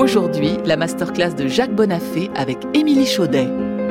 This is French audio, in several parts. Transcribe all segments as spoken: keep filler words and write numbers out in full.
Aujourd'hui, la masterclass de Jacques Bonafé avec Émilie Chaudet.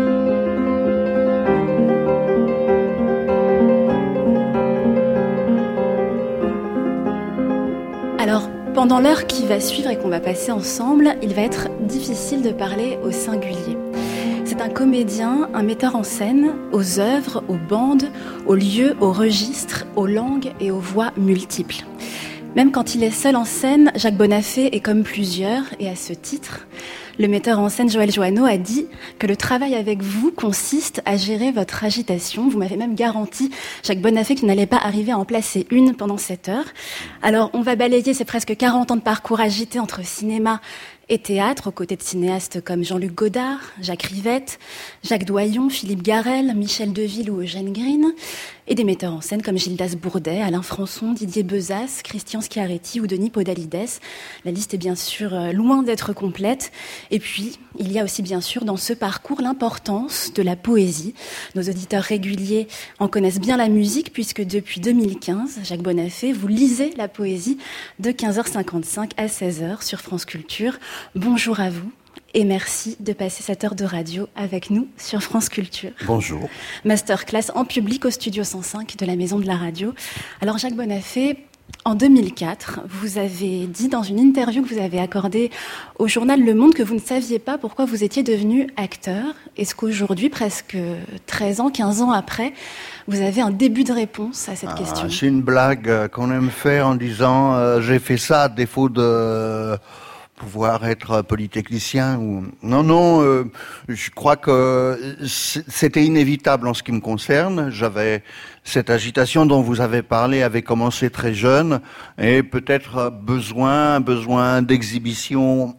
Alors, pendant l'heure qui va suivre et qu'on va passer ensemble, il va être difficile de parler au singulier. C'est un comédien, un metteur en scène, aux œuvres, aux bandes, aux lieux, aux registres, aux langues et aux voix multiples. Même quand il est seul en scène, Jacques Bonafé est comme plusieurs, et à ce titre, le metteur en scène Joël Joanneau a dit que le travail avec vous consiste à gérer votre agitation. Vous m'avez même garanti, Jacques Bonafé, qu'il n'allait pas arriver à en placer une pendant cette heure. Alors, on va balayer ces presque quarante ans de parcours agité entre cinéma et théâtre, aux côtés de cinéastes comme Jean-Luc Godard, Jacques Rivette, Jacques Doyon, Philippe Garrel, Michel Deville ou Eugène Green, et des metteurs en scène comme Gildas Bourdet, Alain Françon, Didier Bezas, Christian Schiaretti ou Denis Podalides. La liste est bien sûr loin d'être complète. Et puis, il y a aussi bien sûr dans ce parcours l'importance de la poésie. Nos auditeurs réguliers en connaissent bien la musique puisque depuis deux mille quinze, Jacques Bonafé, vous lisez la poésie de quinze heures cinquante-cinq à seize heures sur France Culture. Bonjour à vous. Et merci de passer cette heure de radio avec nous sur France Culture. Bonjour. Masterclass en public au Studio cent cinq de la Maison de la Radio. Alors Jacques Bonafé, en deux mille quatre, vous avez dit dans une interview que vous avez accordée au journal Le Monde que vous ne saviez pas pourquoi vous étiez devenu acteur. Est-ce qu'aujourd'hui, presque treize ans, quinze ans après, vous avez un début de réponse à cette ah, question? C'est une blague qu'on aime faire en disant euh, « j'ai fait ça à défaut de... » pouvoir être polytechnicien ou non non euh, je crois que c'était inévitable en ce qui me concerne. J'avais cette agitation dont vous avez parlé avait commencé très jeune et peut-être besoin besoin d'exhibition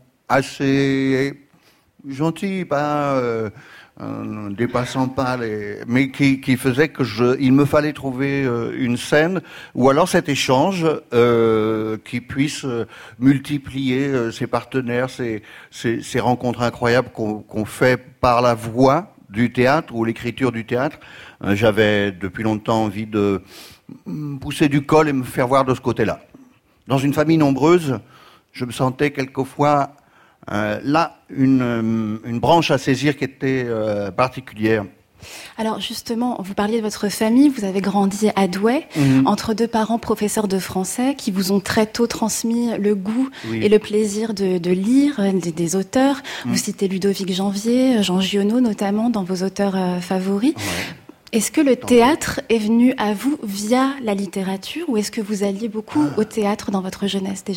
assez gentille, pas euh, Euh, dépassant pas les, mais qui, qui faisait que je, il me fallait trouver euh, une scène ou alors cet échange euh, qui puisse euh, multiplier euh, ces partenaires, ces, ces, ces rencontres incroyables qu'on, qu'on fait par la voix du théâtre ou l'écriture du théâtre. Euh, j'avais depuis longtemps envie de pousser du col et me faire voir de ce côté-là. Dans une famille nombreuse, je me sentais quelquefois Euh, là, une, une branche à saisir qui était euh, particulière. Alors justement, vous parliez de votre famille, vous avez grandi à Douai, mmh. entre deux parents professeurs de français qui vous ont très tôt transmis le goût oui. et le plaisir de, de lire des, des auteurs. Mmh. Vous citez Ludovic Janvier, Jean Giono notamment dans vos auteurs euh, favoris. Ouais. Est-ce que le théâtre est venu à vous via la littérature ou est-ce que vous alliez beaucoup ah. au théâtre dans votre jeunesse déjà ?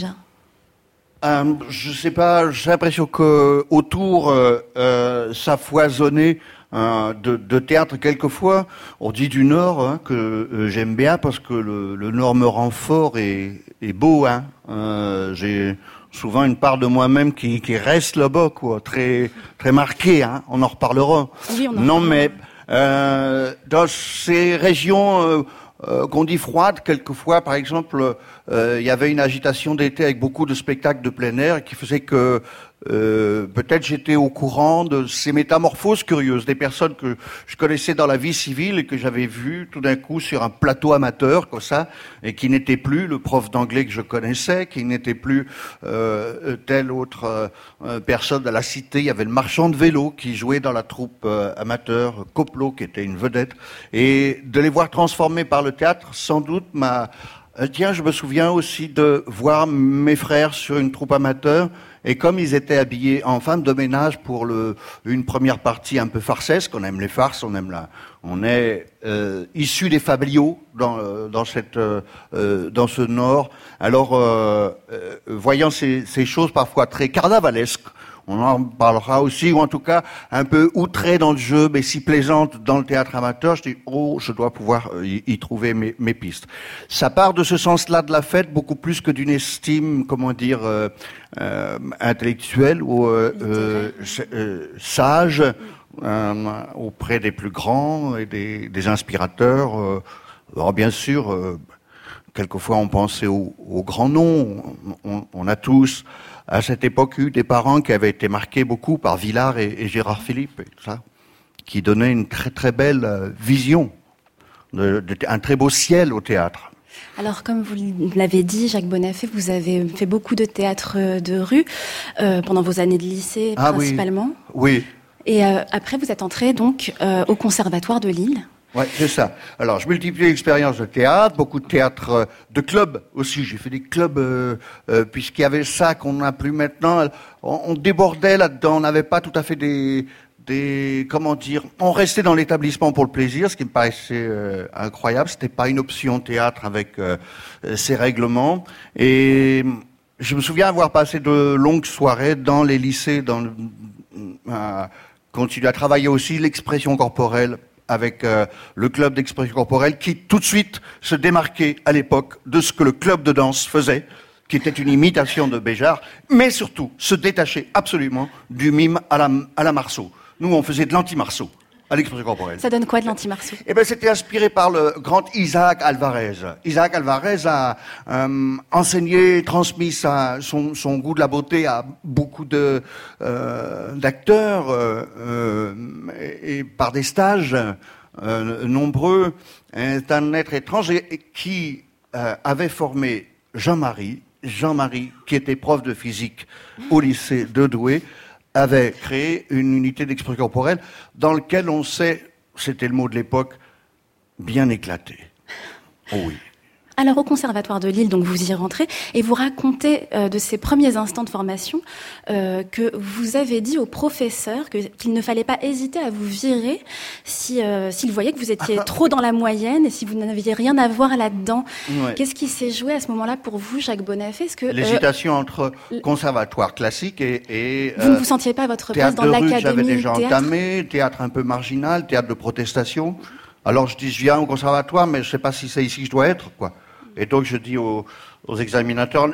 Euh, je sais pas, j'ai l'impression que autour euh, euh, ça foisonnait euh, de, de théâtre quelquefois. On dit du Nord hein, que euh, j'aime bien parce que le, le Nord me rend fort et, et beau. Hein. Euh, j'ai souvent une part de moi-même qui, qui reste là-bas, quoi, très très marquée. Hein. On en reparlera. Oui, on en non, reparlera. mais euh, dans ces régions. Euh, Euh, qu'on dit froide, quelquefois, par exemple, euh, il y avait une agitation d'été avec beaucoup de spectacles de plein air qui faisait que euh, peut-être j'étais au courant de ces métamorphoses curieuses, des personnes que je connaissais dans la vie civile et que j'avais vues tout d'un coup sur un plateau amateur, comme ça, et qui n'était plus le prof d'anglais que je connaissais, qui n'était plus euh, telle autre euh, personne de la cité. Il y avait le marchand de vélo qui jouait dans la troupe euh, amateur, Coplo, qui était une vedette, et de les voir transformés par le théâtre, sans doute, m'a... Euh, tiens, je me souviens aussi de voir mes frères sur une troupe amateur, et comme ils étaient habillés en femme de ménage pour le, une première partie un peu farcesque, on aime les farces, on aime la, on est euh, issus des fabliaux dans, euh, dans cette, euh, dans ce Nord. Alors, euh, euh, voyant ces, ces choses parfois très carnavalesques, on en parlera aussi, ou en tout cas un peu outré dans le jeu, mais si plaisante dans le théâtre amateur, je dis « Oh, je dois pouvoir y, y trouver mes, mes pistes ». Ça part de ce sens-là de la fête, beaucoup plus que d'une estime, comment dire, euh, euh, intellectuelle ou euh, euh, euh, sage euh, auprès des plus grands et des, des inspirateurs. Euh, alors bien sûr, euh, quelquefois on pensait aux, aux grands noms, on, on a tous... à cette époque, eu des parents qui avaient été marqués beaucoup par Villard et, et Gérard Philippe, et tout ça, qui donnaient une très très belle vision, de, de, un très beau ciel au théâtre. Alors, comme vous l'avez dit, Jacques Bonafé, vous avez fait beaucoup de théâtre de rue euh, pendant vos années de lycée, ah, principalement. Oui. oui. Et euh, après, vous êtes entré donc euh, au Conservatoire de Lille. Ouais, c'est ça. Alors, je multiplie l'expérience de théâtre, beaucoup de théâtre, euh, de clubs aussi. J'ai fait des clubs, euh, euh, puisqu'il y avait ça qu'on n'a plus maintenant. On, on débordait là-dedans, on n'avait pas tout à fait des... des, comment dire, on restait dans l'établissement pour le plaisir, ce qui me paraissait euh, incroyable. C'était pas une option théâtre avec euh, ces règlements. Et je me souviens avoir passé de longues soirées dans les lycées, dans le, euh, continuer à travailler aussi l'expression corporelle avec euh, le club d'expression corporelle qui tout de suite se démarquait à l'époque de ce que le club de danse faisait, qui était une imitation de Béjart, mais surtout se détachait absolument du mime à la, à la Marceau. Nous, on faisait de l'anti-Marceau à l'expression corporelle. Ça donne quoi de l'anti-Marceau ? Eh ben, c'était inspiré par le grand Isaac Alvarez. Isaac Alvarez a euh, enseigné, transmis sa, son, son goût de la beauté à beaucoup de euh, d'acteurs euh, euh, et, et par des stages euh, nombreux. C'est un être étrange et, et qui euh, avait formé Jean-Marie, Jean-Marie qui était prof de physique au lycée de Douai, avait créé une unité d'expression corporelle dans laquelle on s'est, c'était le mot de l'époque, bien éclaté. Oh oui. Alors au Conservatoire de Lille, donc vous y rentrez et vous racontez euh, de ces premiers instants de formation euh, que vous avez dit au professeur que, qu'il ne fallait pas hésiter à vous virer si euh, s'il voyait que vous étiez trop dans la moyenne et si vous n'aviez rien à voir là-dedans. Ouais. Qu'est-ce qui s'est joué à ce moment-là pour vous, Jacques Bonafé ? Est-ce que l'hésitation euh, entre conservatoire classique et, et vous ne euh, vous sentiez pas votre place dans l'académie ? J'avais déjà entamé théâtre un peu marginal, théâtre de protestation. Alors je dis je viens au conservatoire, mais je sais pas si c'est ici que je dois être, quoi. Et donc je dis aux, aux examinateurs,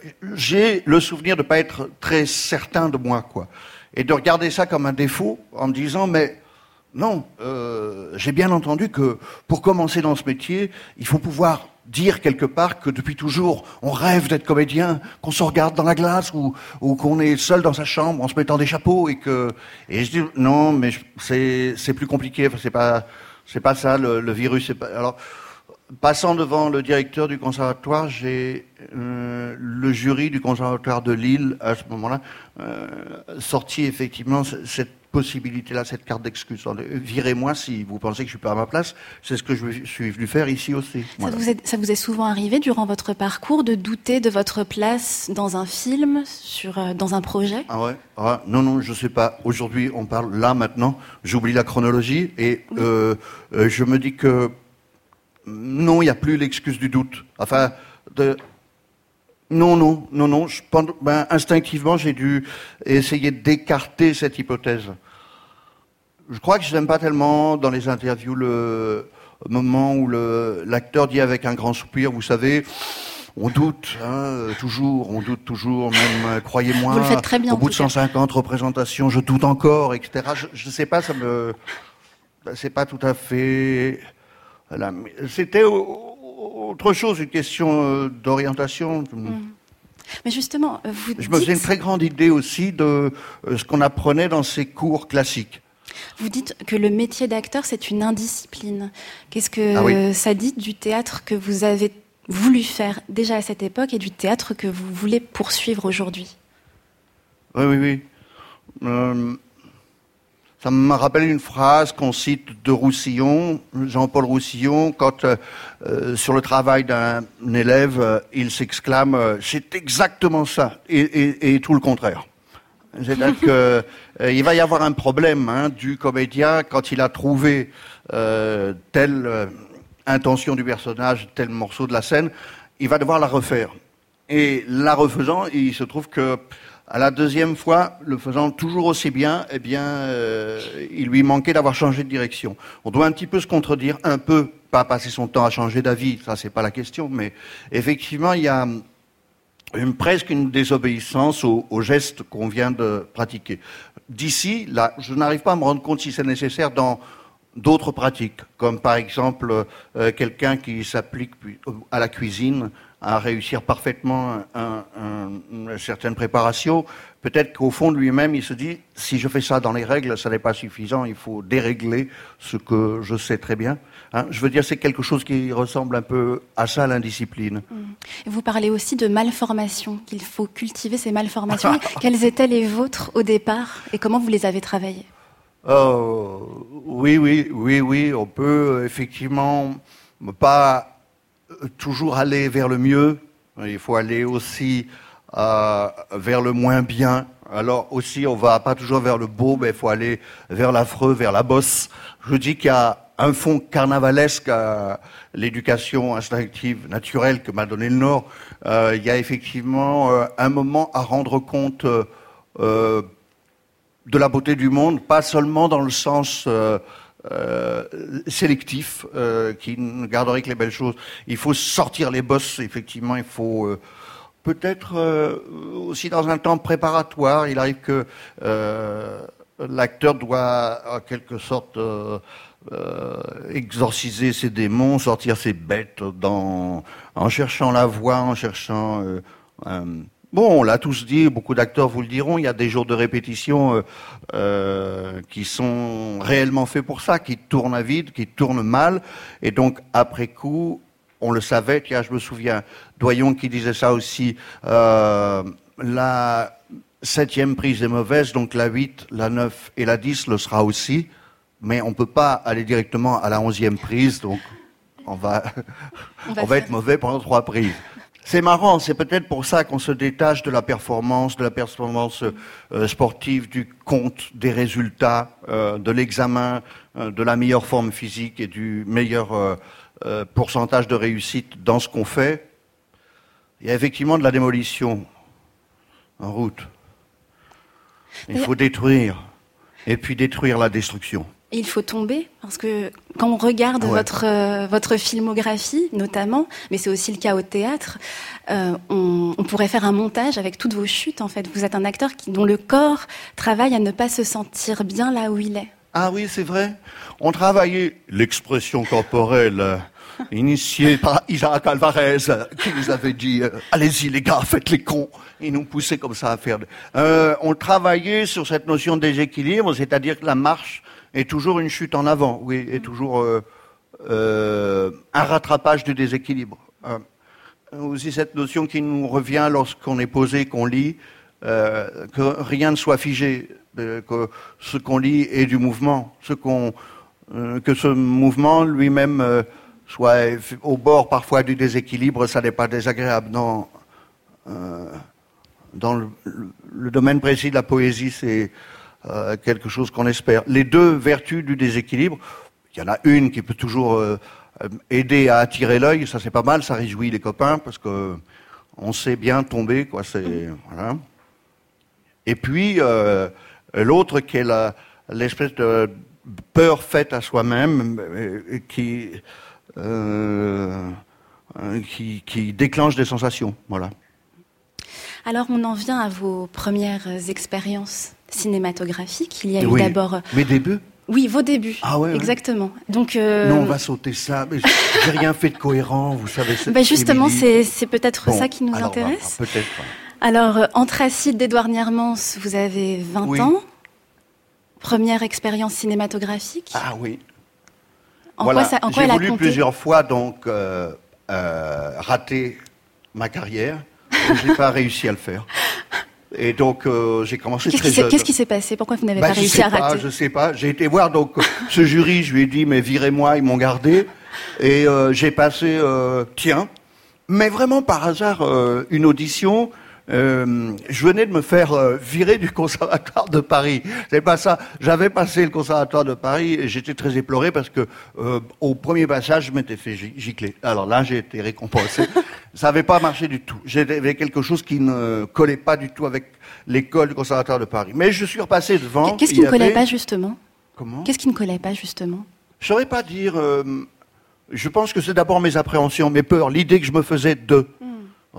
j'ai le souvenir de pas être très certain de moi, quoi, et de regarder ça comme un défaut en me disant mais non, euh, j'ai bien entendu que pour commencer dans ce métier, il faut pouvoir dire quelque part que depuis toujours on rêve d'être comédien, qu'on se regarde dans la glace ou, ou qu'on est seul dans sa chambre en se mettant des chapeaux et que et je dis non mais c'est c'est plus compliqué, enfin, c'est pas c'est pas ça le, le virus, c'est pas alors. Passant devant le directeur du conservatoire, j'ai euh, le jury du conservatoire de Lille, à ce moment-là, euh, sorti effectivement cette possibilité-là, cette carte d'excuse. Virez-moi si vous pensez que je suis pas à ma place. C'est ce que je suis venu faire ici aussi. Voilà. Ça vous est, ça vous est souvent arrivé durant votre parcours de douter de votre place dans un film, sur, dans un projet ? Ah ouais ah, non, non, je sais pas. Aujourd'hui, on parle là, maintenant. J'oublie la chronologie et oui. euh, euh, je me dis que non, il n'y a plus l'excuse du doute. Enfin, de... non, non, non, non. Je, ben, instinctivement, j'ai dû essayer d'écarter cette hypothèse. Je crois que je n'aime pas tellement dans les interviews le moment où le, l'acteur dit avec un grand soupir, vous savez, on doute, hein, toujours, on doute toujours, même, euh, croyez-moi, vous le faites très bien, au bout de cent cinquante représentations, je doute encore, et cetera. Je ne sais pas, ça me... Ben, c'est pas tout à fait... Voilà. C'était autre chose, une question d'orientation. Mmh. Mais justement, vous Je dites... me faisais une très grande idée aussi de ce qu'on apprenait dans ces cours classiques. Vous dites que le métier d'acteur, c'est une indiscipline. Qu'est-ce que ah oui. ça dit du théâtre que vous avez voulu faire déjà à cette époque et du théâtre que vous voulez poursuivre aujourd'hui ? Oui, oui, oui. Euh... Ça me rappelle une phrase qu'on cite de Roussillon, Jean-Paul Roussillon, quand euh, sur le travail d'un élève, euh, il s'exclame euh, « c'est exactement ça » et, et, et tout le contraire. C'est-à-dire que euh, il va y avoir un problème hein, du comédien quand il a trouvé euh, telle euh, intention du personnage, tel morceau de la scène, il va devoir la refaire. Et la refaisant, il se trouve que à la deuxième fois, le faisant toujours aussi bien, eh bien, euh, il lui manquait d'avoir changé de direction. On doit un petit peu se contredire, un peu, pas passer son temps à changer d'avis, ça c'est pas la question, mais effectivement, il y a une, presque une désobéissance aux, aux gestes qu'on vient de pratiquer. D'ici, là, je n'arrive pas à me rendre compte si c'est nécessaire dans d'autres pratiques, comme par exemple euh, quelqu'un qui s'applique à la cuisine, à réussir parfaitement un, un, une certaine préparation. Peut-être qu'au fond de lui-même, il se dit, si je fais ça dans les règles, ça n'est pas suffisant, il faut dérégler ce que je sais très bien. Hein, je veux dire, c'est quelque chose qui ressemble un peu à ça, l'indiscipline. Vous parlez aussi de malformations, qu'il faut cultiver ces malformations. Quelles étaient les vôtres au départ et comment vous les avez travaillées? euh, Oui, oui, oui, oui, on peut effectivement pas toujours aller vers le mieux, il faut aller aussi euh, vers le moins bien. Alors aussi, on va pas toujours vers le beau, mais il faut aller vers l'affreux, vers la bosse. Je dis qu'il y a un fond carnavalesque à l'éducation instinctive naturelle que m'a donné le Nord. Euh, il y a effectivement euh, un moment à rendre compte euh, de la beauté du monde, pas seulement dans le sens euh, euh, sélectif, euh, qui ne garderait que les belles choses. Il faut sortir les bosses, effectivement, il faut... Euh, Peut-être euh, aussi dans un temps préparatoire, il arrive que euh, l'acteur doit en quelque sorte euh, euh, exorciser ses démons, sortir ses bêtes dans, en cherchant la voix, en cherchant... Euh, euh, bon, on l'a tous dit, beaucoup d'acteurs vous le diront, il y a des jours de répétition euh, euh, qui sont réellement faits pour ça, qui tournent à vide, qui tournent mal, et donc après coup... On le savait, tiens, je me souviens, Doyon qui disait ça aussi, euh, la septième prise est mauvaise, donc la huit, la neuf et la dix le sera aussi, mais on ne peut pas aller directement à la onzième prise, donc on va, on va, on va être mauvais pendant trois prises. C'est marrant, c'est peut-être pour ça qu'on se détache de la performance, de la performance euh, sportive, du compte des résultats, euh, de l'examen, euh, de la meilleure forme physique et du meilleur... Euh, Euh, pourcentage de réussite dans ce qu'on fait. Il y a effectivement de la démolition en route. Il faut détruire, et puis détruire la destruction. Et il faut tomber, parce que quand on regarde ouais. votre, euh, votre filmographie, notamment, mais c'est aussi le cas au théâtre, euh, on, on pourrait faire un montage avec toutes vos chutes, en fait. Vous êtes un acteur qui, dont le corps travaille à ne pas se sentir bien là où il est. Ah oui, c'est vrai. On travaillait l'expression corporelle euh, initiée par Isaac Alvarez, euh, qui nous avait dit euh, « Allez-y les gars, faites les cons ». Il nous poussait comme ça à faire... Euh, on travaillait sur cette notion de déséquilibre, c'est-à-dire que la marche est toujours une chute en avant, oui, est toujours euh, euh, un rattrapage du déséquilibre. Euh, aussi cette notion qui nous revient lorsqu'on est posé, qu'on lit, euh, que rien ne soit figé. Que ce qu'on lit est du mouvement, ce qu'on, euh, que ce mouvement lui-même euh, soit au bord parfois du déséquilibre, ça n'est pas désagréable. Dans, euh, dans le, le domaine précis de la poésie, c'est euh, quelque chose qu'on espère. Les deux vertus du déséquilibre, il y en a une qui peut toujours euh, aider à attirer l'œil, ça c'est pas mal, ça réjouit les copains parce que on sait bien tomber, quoi. C'est voilà. Et puis euh, l'autre qui est la, l'espèce de peur faite à soi-même qui, euh, qui, qui déclenche des sensations. Voilà. Alors on en vient à vos premières expériences cinématographiques. Il y a eu oui. d'abord... Mes débuts ? Oui, vos débuts. Ah ouais, exactement. Ouais. Donc, euh... non, on va sauter ça. Mais j'ai rien fait de cohérent, vous savez. Ben justement, c'est, c'est peut-être bon, ça qui nous alors, intéresse. Bah, peut-être pas. Alors, euh, Anthracite d'Édouard Niermans, vous avez vingt oui. ans. Première expérience cinématographique. Ah oui. En voilà. quoi, ça, en quoi J'ai elle a voulu compté plusieurs fois donc euh, euh, rater ma carrière. Je n'ai pas réussi à le faire. Et donc euh, j'ai commencé qu'est-ce très qui s'est, jeune. Qu'est-ce qui s'est passé ? Pourquoi vous n'avez bah, pas réussi à pas, rater ? Je sais pas. J'ai été voir donc ce jury. Je lui ai dit mais virez-moi. Ils m'ont gardé. Et euh, j'ai passé euh, tiens. Mais vraiment par hasard, euh, une audition, euh, je venais de me faire euh, virer du conservatoire de Paris. C'est pas ça. J'avais passé le conservatoire de Paris et j'étais très éploré parce que euh, au premier passage, je m'étais fait gicler. Alors là, j'ai été récompensé. Ça n'avait pas marché du tout. J'avais quelque chose qui ne collait pas du tout avec l'école du conservatoire de Paris. Mais je suis repassé devant. Qu'est-ce qui ne collait avait... pas justement ? Comment ? Qu'est-ce qui ne collait pas justement ? Je saurais pas dire... Euh, Je pense que c'est d'abord mes appréhensions, mes peurs, l'idée que je me faisais d'eux. Mm. Voilà.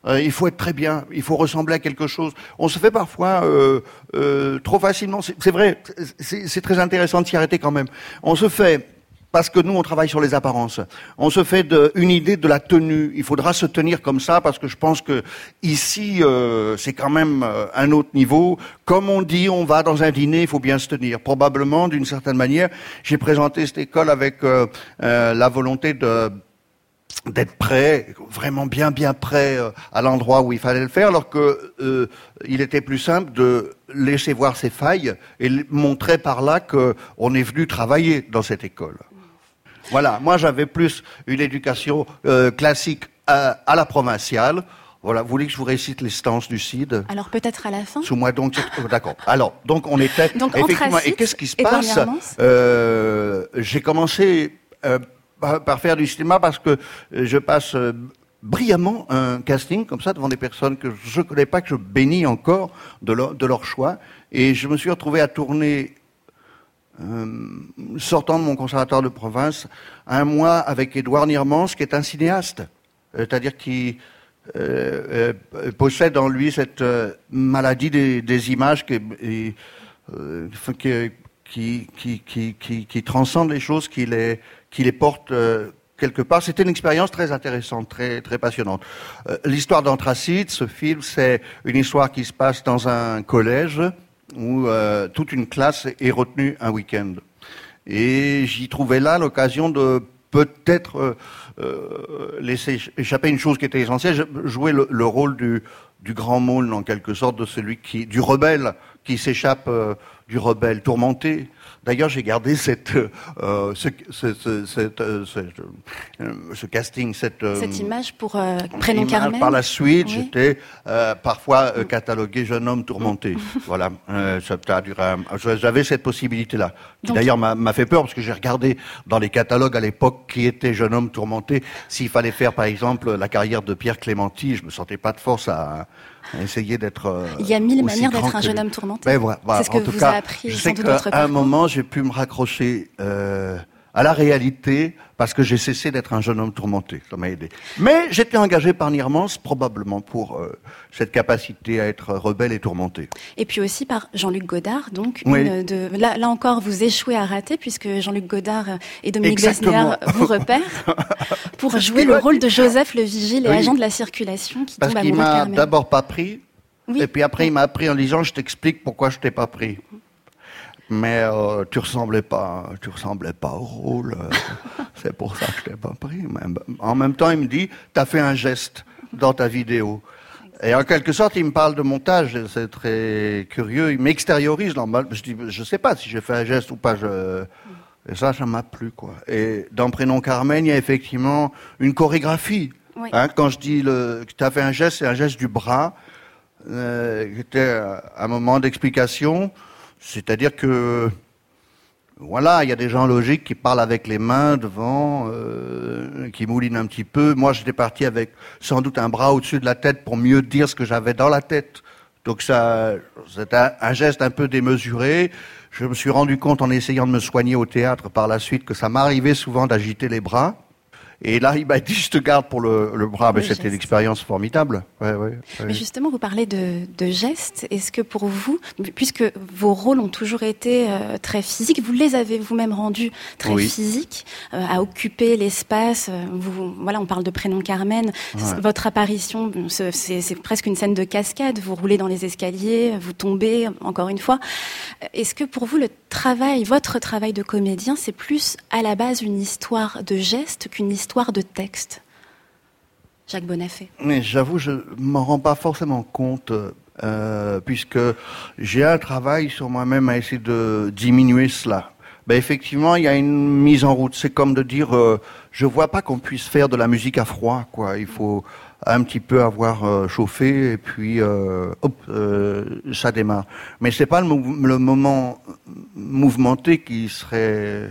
Euh, il faut être très bien, il faut ressembler à quelque chose. On se fait parfois euh, euh, trop facilement, c'est, c'est vrai, c'est, c'est très intéressant de s'y arrêter quand même. On se fait, parce que nous on travaille sur les apparences, on se fait de, une idée de la tenue. Il faudra se tenir comme ça parce que je pense que ici euh, c'est quand même euh, un autre niveau. Comme on dit, on va dans un dîner, il faut bien se tenir. Probablement, d'une certaine manière, j'ai présenté cette école avec euh, euh, la volonté de d'être prêt, vraiment bien bien prêt euh, à l'endroit où il fallait le faire, alors que euh, il était plus simple de laisser voir ses failles et montrer par là que on est venu travailler dans cette école. Voilà, moi j'avais plus une éducation euh, classique à, à la provinciale. Voilà, vous voulez que je vous récite les stances du Cid? Alors peut-être à la fin. Sous moi donc, oh, d'accord. Alors, donc on était donc, effectivement. Et qu'est-ce qui se passe? euh, J'ai commencé euh, par, par faire du cinéma parce que je passe euh, brillamment un casting comme ça devant des personnes que je ne connais pas, que je bénis encore de leur, de leur choix, et je me suis retrouvé à tourner. Euh, sortant de mon conservatoire de province, un mois avec Édouard Niermans, qui est un cinéaste, c'est-à-dire qui euh, euh, possède en lui cette euh, maladie des, des images qui, et, euh, qui, qui, qui, qui, qui, qui transcende les choses, qui les, qui les porte euh, quelque part. C'était une expérience très intéressante, très, très passionnante. Euh, l'histoire d'Anthracite, ce film, c'est une histoire qui se passe dans un collège où euh, toute une classe est retenue un week-end. Et j'y trouvais là l'occasion de peut-être euh, euh, laisser échapper une chose qui était essentielle, jouer le, le rôle du, du grand môle, en quelque sorte, de celui qui, du rebelle, qui s'échappe euh, du rebelle tourmenté. D'ailleurs, j'ai gardé cette, euh, ce, ce, ce, cette, euh, ce, euh, ce casting, cette, euh, cette image pour euh, Prénom Carmen. Par la suite, oui. j'étais euh, parfois euh, catalogué jeune homme tourmenté. Voilà, euh, ça a duré. Un... J'avais cette possibilité-là, qui Donc... d'ailleurs m'a, m'a fait peur parce que j'ai regardé dans les catalogues à l'époque qui était jeune homme tourmenté. S'il fallait faire, par exemple, la carrière de Pierre Clémenti, je me sentais pas de force à. Essayer d'être. Euh, Il y a mille manières d'être un jeune homme tourmenté. Ben voilà, voilà. C'est ce que en tout vous cas, a appris. Je sais qu'à un moment, j'ai pu me raccrocher euh, à la réalité parce que j'ai cessé d'être un jeune homme tourmenté. Ça m'a aidé. Mais j'étais engagé par Niermans probablement pour euh, cette capacité à être rebelle et tourmenté. Et puis aussi par Jean-Luc Godard. Donc oui. une de... là, là encore, vous échouez à rater puisque Jean-Luc Godard et Dominique Besnéard vous repèrent pour jouer le rôle de Joseph le vigile et oui. agent de la circulation qui parce tombe qu'il amoureux de m'a Carmen. d'abord pas pris. Oui. Et puis après, il m'a appris en disant, je t'explique pourquoi je t'ai pas pris. Mais euh, tu ressemblais pas, tu ressemblais pas au rôle. Euh, c'est pour ça que je t'ai pas pris. Mais en même temps, il me dit, t'as fait un geste dans ta vidéo. Et en quelque sorte, il me parle de montage. C'est très curieux. Il m'extériorise. Je dis, je sais pas si j'ai fait un geste ou pas. Je... Et ça, ça m'a plu, quoi. Et dans Prénom Carmen, il y a effectivement une chorégraphie. Oui. Hein, quand je dis le, que t'as fait un geste, c'est un geste du bras. Euh, c'était un moment d'explication, c'est-à-dire que voilà, il y a des gens logiques qui parlent avec les mains devant, euh, qui moulinent un petit peu. Moi, j'étais parti avec sans doute un bras au-dessus de la tête pour mieux dire ce que j'avais dans la tête. Donc ça, c'était un, un geste un peu démesuré. Je me suis rendu compte en essayant de me soigner au théâtre par la suite que ça m'arrivait souvent d'agiter les bras. Et là, il m'a dit, je te garde pour le, le bras. Mais le c'était geste. Une expérience formidable. Ouais, ouais, ouais. Mais justement, vous parlez de, de gestes. Est-ce que pour vous, puisque vos rôles ont toujours été euh, très physiques, vous les avez vous-même rendus très oui. physiques, euh, à occuper l'espace. Vous, voilà, on parle de Prénom Carmen. Ouais. Votre apparition, c'est, c'est presque une scène de cascade. Vous roulez dans les escaliers, vous tombez, encore une fois. Est-ce que pour vous, le travail, votre travail de comédien, c'est plus à la base une histoire de gestes qu'une histoire de texte? Jacques Bonafé. Mais j'avoue, je m'en rends pas forcément compte, euh, puisque j'ai un travail sur moi-même à essayer de diminuer cela. Ben effectivement, il y a une mise en route. C'est comme de dire, euh, je vois pas qu'on puisse faire de la musique à froid, quoi. Il faut un petit peu avoir euh, chauffé et puis euh, hop, euh, ça démarre. Mais c'est pas le, mou- le moment mouvementé qui serait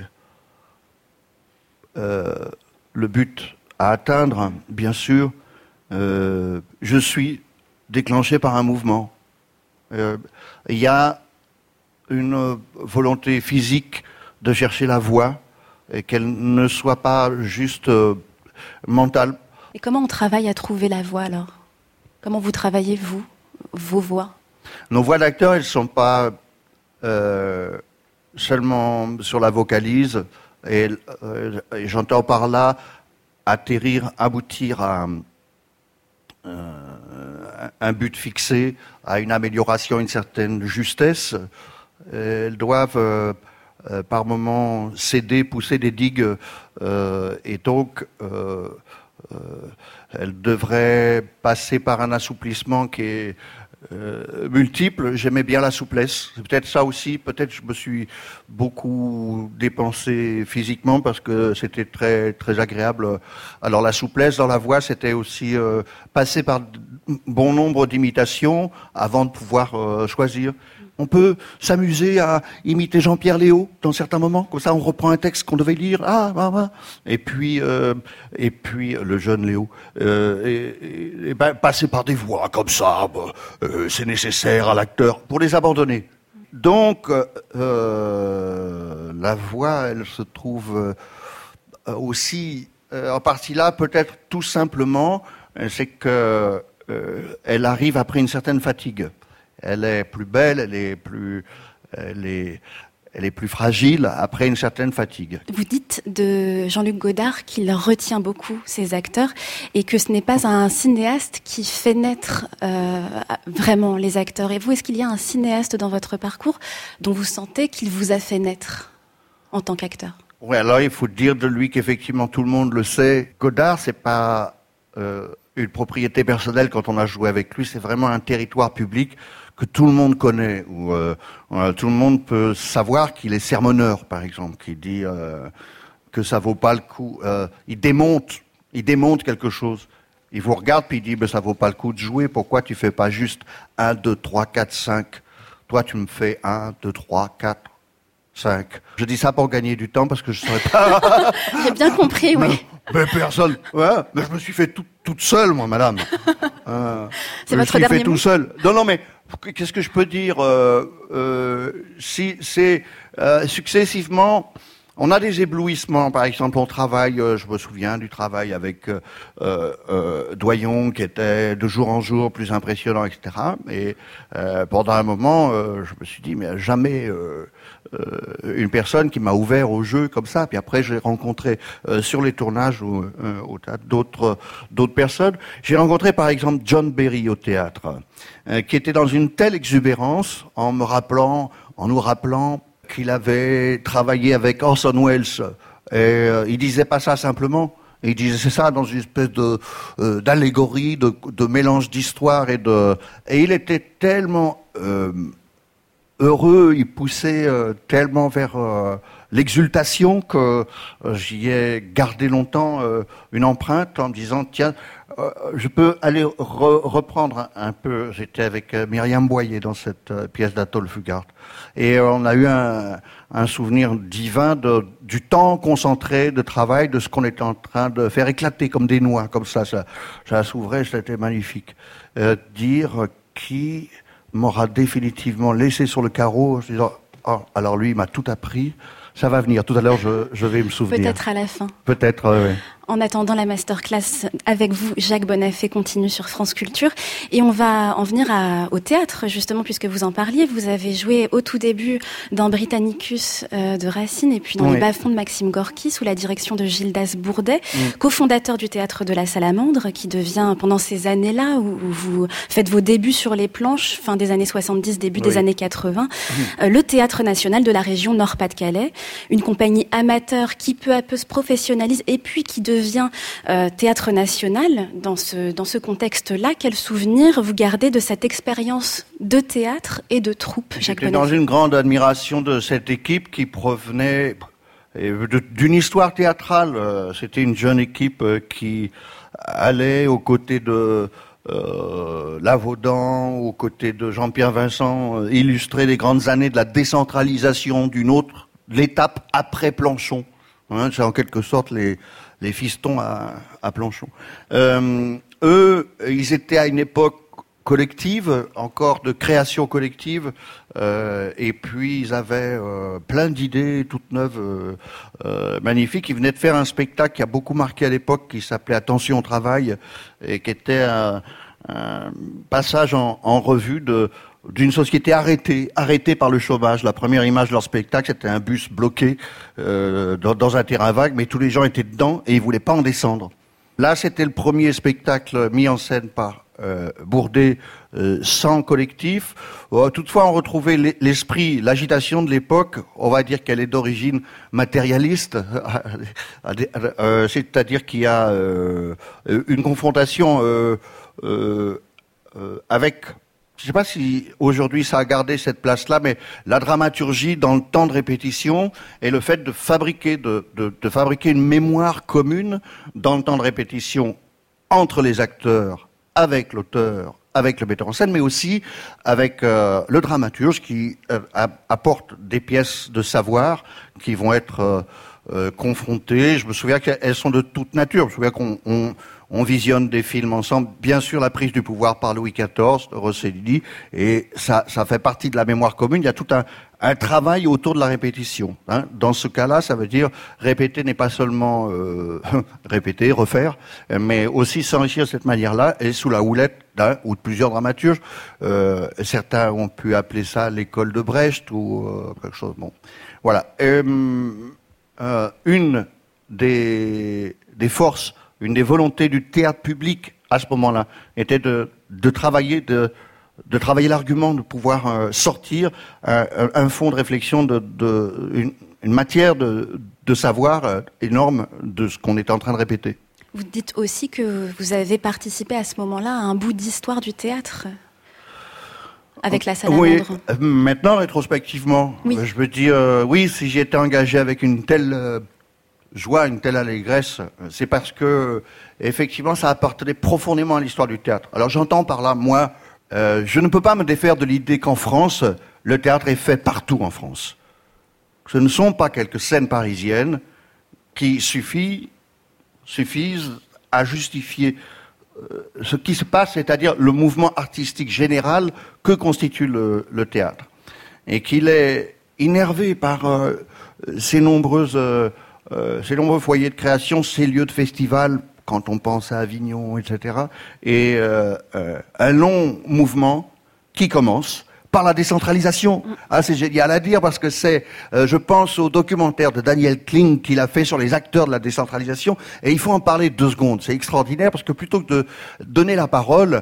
euh, le but à atteindre, bien sûr. Euh, je suis déclenché par un mouvement. Il euh, y a une volonté physique de chercher la voix et qu'elle ne soit pas juste euh, mentale. Et comment on travaille à trouver la voix alors ? Comment vous travaillez, vous, vos voix? Nos voix d'acteurs, elles ne sont pas euh, seulement sur la vocalise, et, euh, et j'entends par là atterrir, aboutir à euh, un but fixé, à une amélioration, une certaine justesse. Elles doivent euh, euh, par moments céder, pousser des digues, euh, et donc euh, euh, elles devraient passer par un assouplissement qui est Euh, multiples. J'aimais bien la souplesse. C'est peut-être ça aussi. Peut-être je me suis beaucoup dépensé physiquement parce que c'était très très agréable. Alors la souplesse dans la voix, c'était aussi euh, passer par bon nombre d'imitations avant de pouvoir euh, choisir. On peut s'amuser à imiter Jean-Pierre Léaud dans certains moments. Comme ça, on reprend un texte qu'on devait lire. Ah, ah, ah. Et puis, euh, et puis le jeune Léaud. Euh, et, et, et ben, passer par des voix comme ça, bah, euh, c'est nécessaire à l'acteur pour les abandonner. Donc, euh, la voix, elle se trouve euh, aussi euh, en partie là, peut-être tout simplement, c'est que euh, elle arrive après une certaine fatigue. Elle est plus belle, elle est plus, elle est, elle est plus fragile après une certaine fatigue. Vous dites de Jean-Luc Godard qu'il retient beaucoup ses acteurs et que ce n'est pas un cinéaste qui fait naître euh, vraiment les acteurs. Et vous, est-ce qu'il y a un cinéaste dans votre parcours dont vous sentez qu'il vous a fait naître en tant qu'acteur? Oui, alors il faut dire de lui qu'effectivement tout le monde le sait. Godard, c'est pas euh, une propriété personnelle quand on a joué avec lui, c'est vraiment un territoire public que tout le monde connaît, où euh, euh, tout le monde peut savoir qu'il est sermonneur, par exemple, qui dit euh, que ça vaut pas le coup. Euh, il démonte, il démonte quelque chose. Il vous regarde puis il dit, ben ça vaut pas le coup de jouer. Pourquoi tu fais pas juste un, deux, trois, quatre, cinq? Toi, tu me fais un, deux, trois, quatre, cinq. Je dis ça pour gagner du temps parce que je serais pas. J'ai bien compris, oui. Mais, mais personne. Ouais, mais je me suis fait tout, toute seule, moi, madame. Euh, C'est votre dernier mot. Je me suis fait tout seul. Non, non, mais. Qu'est-ce que je peux dire euh, euh, si c'est euh, successivement, on a des éblouissements. Par exemple, on travaille. Euh, je me souviens du travail avec euh, euh, Doyon, qui était de jour en jour plus impressionnant, et cetera. Et euh, pendant un moment, euh, je me suis dit, mais jamais euh, euh, une personne qui m'a ouvert au jeu comme ça. Puis après, j'ai rencontré euh, sur les tournages ou euh, au théâtre d'autres d'autres personnes. J'ai rencontré par exemple John Berry au théâtre, euh, qui était dans une telle exubérance en me rappelant, en nous rappelant qu'il avait travaillé avec Orson Welles. Et euh, il disait pas ça simplement. Il disait c'est ça dans une espèce de euh, d'allégorie, de, de mélange d'histoire et de. Et il était tellement euh, heureux, il poussait euh, tellement vers euh, l'exultation que euh, j'y ai gardé longtemps euh, une empreinte en me disant tiens, euh, je peux aller re- reprendre un, un peu. J'étais avec euh, Myriam Boyer dans cette euh, pièce d'Atoll Fugard et euh, on a eu un, un souvenir divin de, du temps concentré de travail, de ce qu'on était en train de faire éclater comme des noix, comme ça, ça, ça s'ouvrait, c'était magnifique. Euh, dire qui m'aura définitivement laissé sur le carreau, en se disant oh, alors lui il m'a tout appris, ça va venir. Tout à l'heure je, je vais me souvenir. Peut-être à la fin. Peut-être, euh, oui. En attendant, la masterclass avec vous, Jacques Bonafé, continue sur France Culture. Et on va en venir à, au théâtre, justement, puisque vous en parliez. Vous avez joué au tout début dans Britannicus euh, de Racine et puis dans oui. Les bas-fonds de Maxime Gorky, sous la direction de Gildas Bourdet, oui. cofondateur du Théâtre de la Salamandre, qui devient, pendant ces années-là, où, où vous faites vos débuts sur les planches, fin des années soixante-dix, début oui. des années quatre-vingts, oui. euh, le Théâtre National de la région Nord-Pas-de-Calais, une compagnie amateur qui peu à peu se professionnalise et puis qui devient euh, Théâtre National. Dans ce, dans ce contexte-là, quel souvenir vous gardez de cette expérience de théâtre et de troupe, Jacques Bonafé? J'étais dans une grande admiration de cette équipe qui provenait d'une histoire théâtrale. C'était une jeune équipe qui allait aux côtés de euh, Lavaudan, aux côtés de Jean-Pierre Vincent, illustrer les grandes années de la décentralisation d'une autre, l'étape après Planchon. Hein, c'est en quelque sorte les les fistons à, à Planchon. Euh, eux, ils étaient à une époque collective, encore de création collective, euh, et puis ils avaient euh, plein d'idées toutes neuves, euh, euh, magnifiques. Ils venaient de faire un spectacle qui a beaucoup marqué à l'époque, qui s'appelait Attention au travail, et qui était un, un passage en, en revue de d'une société arrêtée, arrêtée par le chômage. La première image de leur spectacle, c'était un bus bloqué euh, dans, dans un terrain vague, mais tous les gens étaient dedans et ils voulaient pas en descendre. Là, c'était le premier spectacle mis en scène par euh, Bourdet, euh, sans collectif. Euh, toutefois, on retrouvait l'esprit, l'agitation de l'époque. On va dire qu'elle est d'origine matérialiste, euh, c'est-à-dire qu'il y a euh, une confrontation euh, euh, euh, avec... Je ne sais pas si aujourd'hui ça a gardé cette place-là, mais la dramaturgie dans le temps de répétition et le fait de fabriquer, de, de, de fabriquer une mémoire commune dans le temps de répétition entre les acteurs, avec l'auteur, avec le metteur en scène, mais aussi avec euh, le dramaturge qui euh, apporte des pièces de savoir qui vont être euh, euh, confrontées. Je me souviens qu'elles sont de toute nature. Je me souviens qu'on on, on visionne des films ensemble. Bien sûr, la prise du pouvoir par Louis quatorze, de Rossellini, et ça, ça fait partie de la mémoire commune. Il y a tout un, un travail autour de la répétition. Hein. Dans ce cas-là, ça veut dire répéter n'est pas seulement euh, répéter, refaire, mais aussi s'enrichir de cette manière-là, et sous la houlette d'un ou de plusieurs dramaturges. Euh, certains ont pu appeler ça l'école de Brecht ou euh, quelque chose. Bon, voilà. Euh, euh, une des, des forces, une des volontés du théâtre public à ce moment-là était de, de travailler, de, de travailler l'argument, de pouvoir euh, sortir un, un fond de réflexion, de, de une, une matière de, de savoir euh, énorme de ce qu'on était en train de répéter. Vous dites aussi que vous avez participé à ce moment-là à un bout d'histoire du théâtre avec la Salamandre. Oui, maintenant rétrospectivement, oui. je me dis euh, oui, si j'y étais engagé avec une telle euh, joie, une telle allégresse, c'est parce que effectivement ça appartenait profondément à l'histoire du théâtre. Alors j'entends par là, moi, euh, je ne peux pas me défaire de l'idée qu'en France, le théâtre est fait partout en France. Ce ne sont pas quelques scènes parisiennes qui suffisent, suffisent à justifier euh, ce qui se passe, c'est-à-dire le mouvement artistique général que constitue le, le théâtre. Et qu'il est innervé par euh, ces nombreuses... Euh, Euh, ces nombreux foyers de création, ces lieux de festival, quand on pense à Avignon, et cetera, et euh, euh, un long mouvement qui commence par la décentralisation. Ah, c'est génial à dire parce que c'est, euh, je pense au documentaire de Daniel Kling qu'il a fait sur les acteurs de la décentralisation, et il faut en parler deux secondes. C'est extraordinaire parce que plutôt que de donner la parole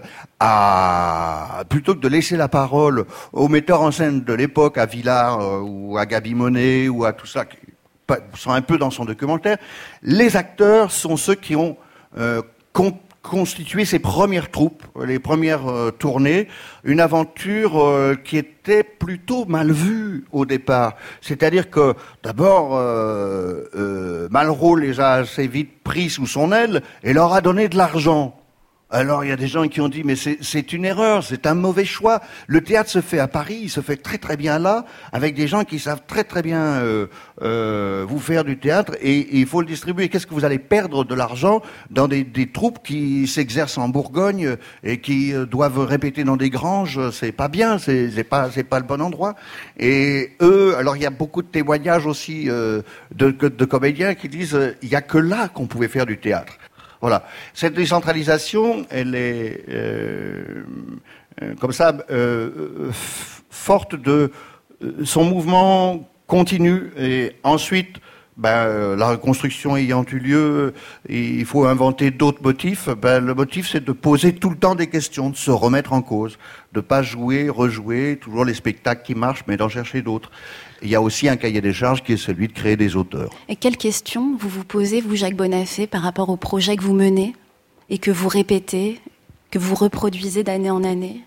à, plutôt que de laisser la parole aux metteurs en scène de l'époque, à Villard euh, ou à Gaby Monet ou à tout ça, sont un peu dans son documentaire, les acteurs sont ceux qui ont euh, con, constitué ces premières troupes, les premières euh, tournées, une aventure euh, qui était plutôt mal vue au départ. C'est-à-dire que, d'abord, euh, euh, Malraux les a assez vite pris sous son aile et leur a donné de l'argent. Alors, il y a des gens qui ont dit, mais c'est, c'est une erreur, c'est un mauvais choix. Le théâtre se fait à Paris, il se fait très très bien là, avec des gens qui savent très très bien euh, euh, vous faire du théâtre, et, et il faut le distribuer. Qu'est-ce que vous allez perdre de l'argent dans des, des troupes qui s'exercent en Bourgogne et qui euh, doivent répéter dans des granges? C'est pas bien, c'est, c'est pas c'est pas le bon endroit. Et eux, alors il y a beaucoup de témoignages aussi euh, de, de, de comédiens qui disent, euh, il y a que là qu'on pouvait faire du théâtre. Voilà. Cette décentralisation, elle est euh, euh, comme ça euh, f- forte de euh, son mouvement continu. Et ensuite, ben, euh, la reconstruction ayant eu lieu, il faut inventer d'autres motifs. Ben, le motif, c'est de poser tout le temps des questions, de se remettre en cause, de pas jouer, rejouer, toujours les spectacles qui marchent, mais d'en chercher d'autres. Il y a aussi un cahier des charges qui est celui de créer des auteurs. Et quelles questions vous vous posez, vous, Jacques Bonafé, par rapport au projet que vous menez et que vous répétez, que vous reproduisez d'année en année?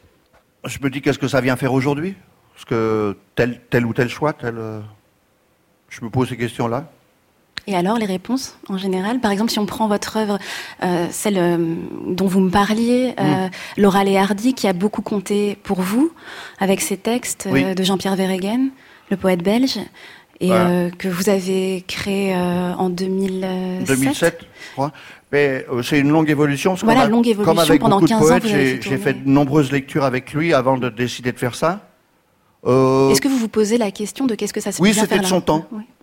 Je me dis, qu'est-ce que ça vient faire aujourd'hui? Parce que tel, tel ou tel choix, tel, euh, je me pose ces questions-là. Et alors, les réponses, en général? Par exemple, si on prend votre œuvre, euh, celle euh, dont vous me parliez, euh, mmh. Laura Léhardy, qui a beaucoup compté pour vous, avec ses textes oui. euh, de Jean-Pierre Verhegen, le poète belge, et voilà. euh, que vous avez créé euh, en deux mille sept. deux mille sept, je crois. Mais euh, c'est une longue évolution. Parce voilà, qu'on a, longue évolution. Comme avec pendant beaucoup quinze de poètes, ans, vous avez j'ai, j'ai fait de nombreuses lectures avec lui avant de décider de faire ça. Euh... Est-ce que vous vous posez la question de qu'est-ce que ça se oui, bien faire là? Oui, c'était de son temps. Oui.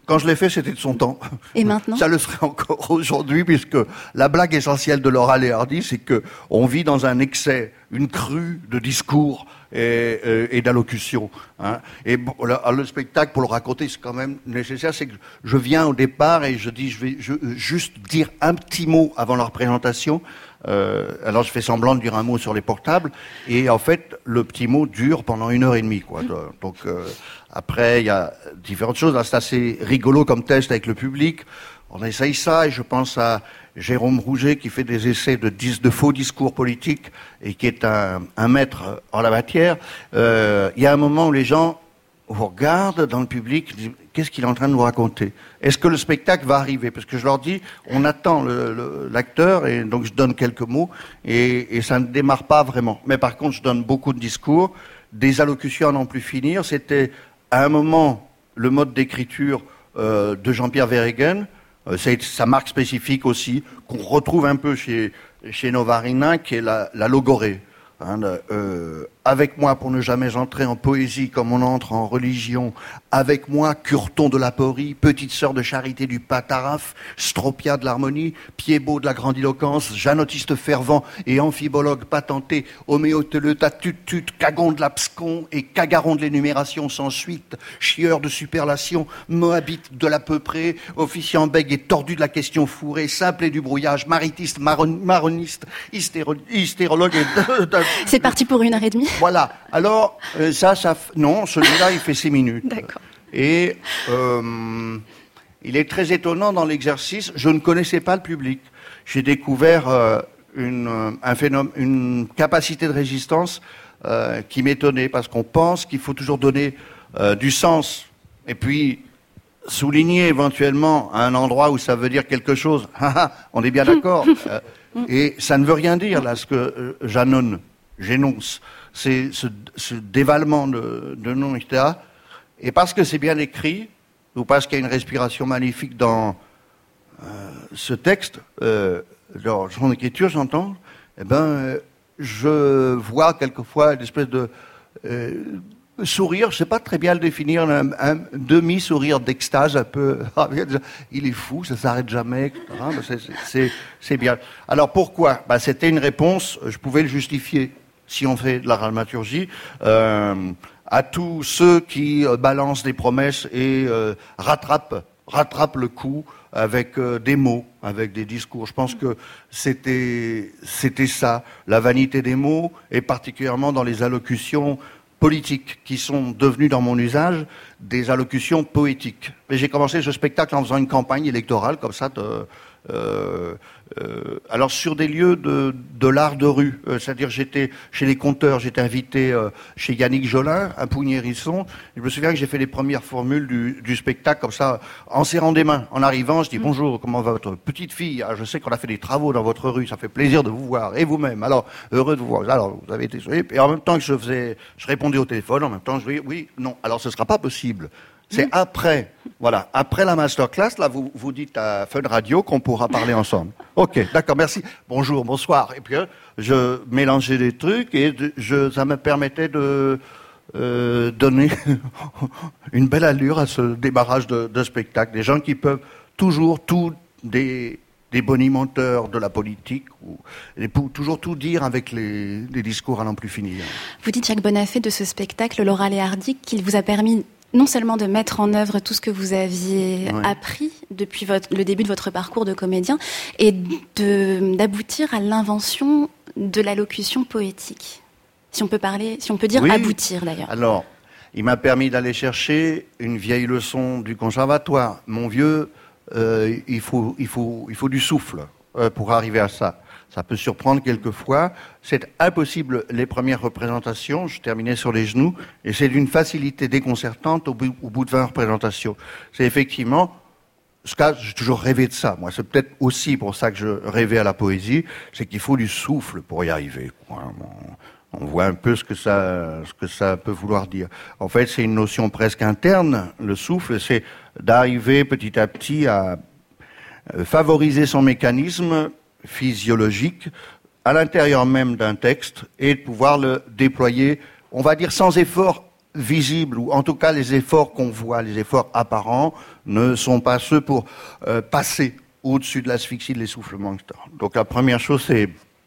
Quand je l'ai fait, c'était de son temps. Et maintenant ? Ça le serait encore aujourd'hui, puisque la blague essentielle de l'oral et hardy, c'est que on vit dans un excès, une crue de discours et, et, et d'allocution. Hein. Et bon, le, le spectacle, pour le raconter, c'est quand même nécessaire. C'est que je viens au départ et je dis, je vais je, juste dire un petit mot avant leur présentation. Euh, alors je fais semblant de dire un mot sur les portables, et en fait, le petit mot dure pendant une heure et demie, quoi. Donc euh, après, il y a différentes choses. Là, c'est assez rigolo comme test avec le public. On essaye ça, et je pense à Jérôme Rouget qui fait des essais de, dis, de faux discours politiques et qui est un, un maître en la matière. Euh, il y a un moment où les gens vous regardent dans le public, disent, qu'est-ce qu'il est en train de vous raconter ? Est-ce que le spectacle va arriver ? Parce que je leur dis, on attend le, le, l'acteur, et donc je donne quelques mots, et, et ça ne démarre pas vraiment. Mais par contre, je donne beaucoup de discours, des allocutions à n'en plus finir. C'était à un moment le mode d'écriture euh, de Jean-Pierre Verhegen. Euh, c'est sa marque spécifique aussi, qu'on retrouve un peu chez, chez Novarina, qui est la, la logorée. Hein, euh, avec moi pour ne jamais entrer en poésie comme on entre en religion, avec moi Curton de l'Aporie, petite sœur de charité du Pataraf, Stropia de l'harmonie, Piébo de la grandiloquence, janotiste fervent et amphibologue patenté, homéoteleuta tutut, cagon de l'abscon et cagaron de l'énumération sans suite, chieur de superlation, moabite de l'à peu près, officiant bègue et tordu de la question fourrée, simple et du brouillage, maritiste, maron, maroniste, hystéro, hystérologue et... De, de, C'est parti pour une heure et demie. Voilà. Alors, euh, ça, ça... Non, celui-là, il fait six minutes. D'accord. Et euh, il est très étonnant dans l'exercice. Je ne connaissais pas le public. J'ai découvert euh, une, un phénomène, une capacité de résistance euh, qui m'étonnait, parce qu'on pense qu'il faut toujours donner euh, du sens. Et puis, souligner éventuellement à un endroit où ça veut dire quelque chose. On est bien d'accord. euh, et ça ne veut rien dire, là, ce que euh, j'annonce, j'énonce. C'est ce, ce dévalement de, de noms, et cetera. Et parce que c'est bien écrit, ou parce qu'il y a une respiration magnifique dans euh, ce texte, euh, dans son écriture, j'entends, eh ben, euh, je vois quelquefois une espèce de euh, sourire, je ne sais pas très bien le définir, un, un demi-sourire d'extase, un peu, il est fou, ça ne s'arrête jamais, et cetera. C'est, c'est, c'est bien. Alors pourquoi ? Ben, c'était une réponse, je pouvais le justifier. Si on fait de la dramaturgie, euh, à tous ceux qui euh, balancent des promesses et euh, rattrapent, rattrapent le coup avec euh, des mots, avec des discours. Je pense que c'était, c'était ça, la vanité des mots, et particulièrement dans les allocutions politiques qui sont devenues dans mon usage des allocutions poétiques. Et j'ai commencé ce spectacle en faisant une campagne électorale comme ça, de, euh, euh, alors sur des lieux de, de l'art de rue, euh, c'est-à-dire j'étais chez les conteurs, j'étais invité euh, chez Yannick Jolin, à Pougne-Hérisson. Je me souviens que j'ai fait les premières formules du, du spectacle comme ça, en serrant des mains. En arrivant, je dis bonjour, comment va votre petite fille ? Ah, je sais qu'on a fait des travaux dans votre rue, ça fait plaisir de vous voir, et vous-même. Alors heureux de vous voir. Alors vous avez été soigné. Et en même temps que je faisais, je répondais au téléphone, en même temps je dis oui, non. Alors ce sera pas possible. C'est après, voilà, après la masterclass, là, vous, vous dites à Fun Radio qu'on pourra parler ensemble. Ok, d'accord, merci. Bonjour, bonsoir. Et puis, je mélangeais des trucs et je, ça me permettait de euh, donner une belle allure à ce démarrage de, de spectacle. Des gens qui peuvent toujours tout, des, des bonimenteurs de la politique, ou, et pour toujours tout dire avec les, les discours à n'en plus finir. Vous dites, Jacques Bonafé, de ce spectacle, l'oral et hardy, qu'il vous a permis non seulement de mettre en œuvre tout ce que vous aviez ouais. appris depuis votre, le début de votre parcours de comédien, et de, d'aboutir à l'invention de l'allocution poétique. Si on peut parler, si on peut dire oui. aboutir d'ailleurs. Alors, il m'a permis d'aller chercher une vieille leçon du conservatoire. Mon vieux, euh, il faut, il faut, il faut du souffle euh, pour arriver à ça. Ça peut surprendre quelquefois. C'est impossible, les premières représentations, je terminais sur les genoux, et c'est d'une facilité déconcertante au bout, au bout de vingt représentations. C'est effectivement, ce cas, j'ai toujours rêvé de ça. Moi, c'est peut-être aussi pour ça que je rêvais à la poésie, c'est qu'il faut du souffle pour y arriver. On voit un peu ce que ça, ce que ça peut vouloir dire. En fait, c'est une notion presque interne. Le souffle, c'est d'arriver petit à petit à favoriser son mécanisme physiologique à l'intérieur même d'un texte et de pouvoir le déployer, on va dire sans effort visibles, ou en tout cas les efforts qu'on voit, les efforts apparents, ne sont pas ceux pour euh, passer au-dessus de l'asphyxie, de l'essoufflement, et cetera. Donc la première chose, c'est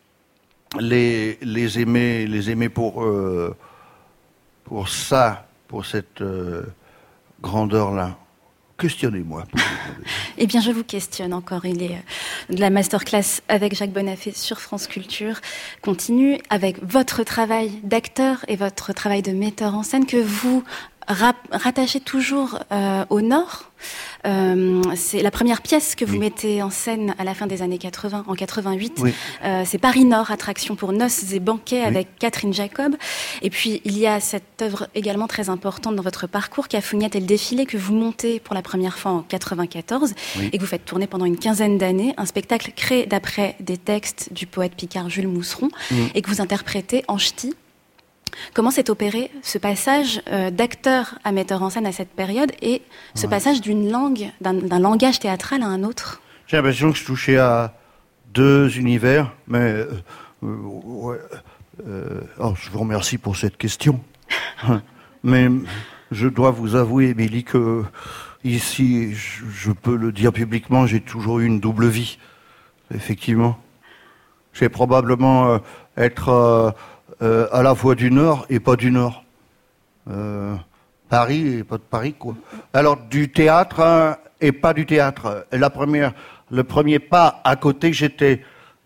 les, les aimer, les aimer pour, euh, pour ça, pour cette euh, grandeur-là. Questionnez-moi. Eh bien, je vous questionne encore. Il est de la masterclass avec Jacques Bonafé sur France Culture continue avec votre travail d'acteur et votre travail de metteur en scène que vous rap- rattachez toujours euh, au Nord. Euh, c'est la première pièce que vous oui. mettez en scène à la fin des années quatre-vingts, en quatre-vingt-huit. Oui. Euh, c'est Paris Nord, attraction pour noces et banquets oui. avec Catherine Jacob. Et puis, il y a cette œuvre également très importante dans votre parcours, Cafouniette et le défilé, que vous montez pour la première fois en quatre-vingt-quatorze oui. et que vous faites tourner pendant une quinzaine d'années. Un spectacle créé d'après des textes du poète picard Jules Mousseron oui. et que vous interprétez en ch'ti. Comment s'est opéré ce passage euh, d'acteur à metteur en scène à cette période et ce ouais. passage d'une langue, d'un, d'un langage théâtral à un autre ? J'ai l'impression que je touchais à deux univers, mais euh, euh, ouais, euh, oh, je vous remercie pour cette question. Mais je dois vous avouer, Émilie, que ici, je, je peux le dire publiquement, j'ai toujours eu une double vie. Effectivement, j'ai probablement euh, être euh, Euh, à la fois du Nord et pas du Nord. Euh, Paris et pas de Paris, quoi. Alors, du théâtre hein, et pas du théâtre. La première, le premier pas à côté, j'étais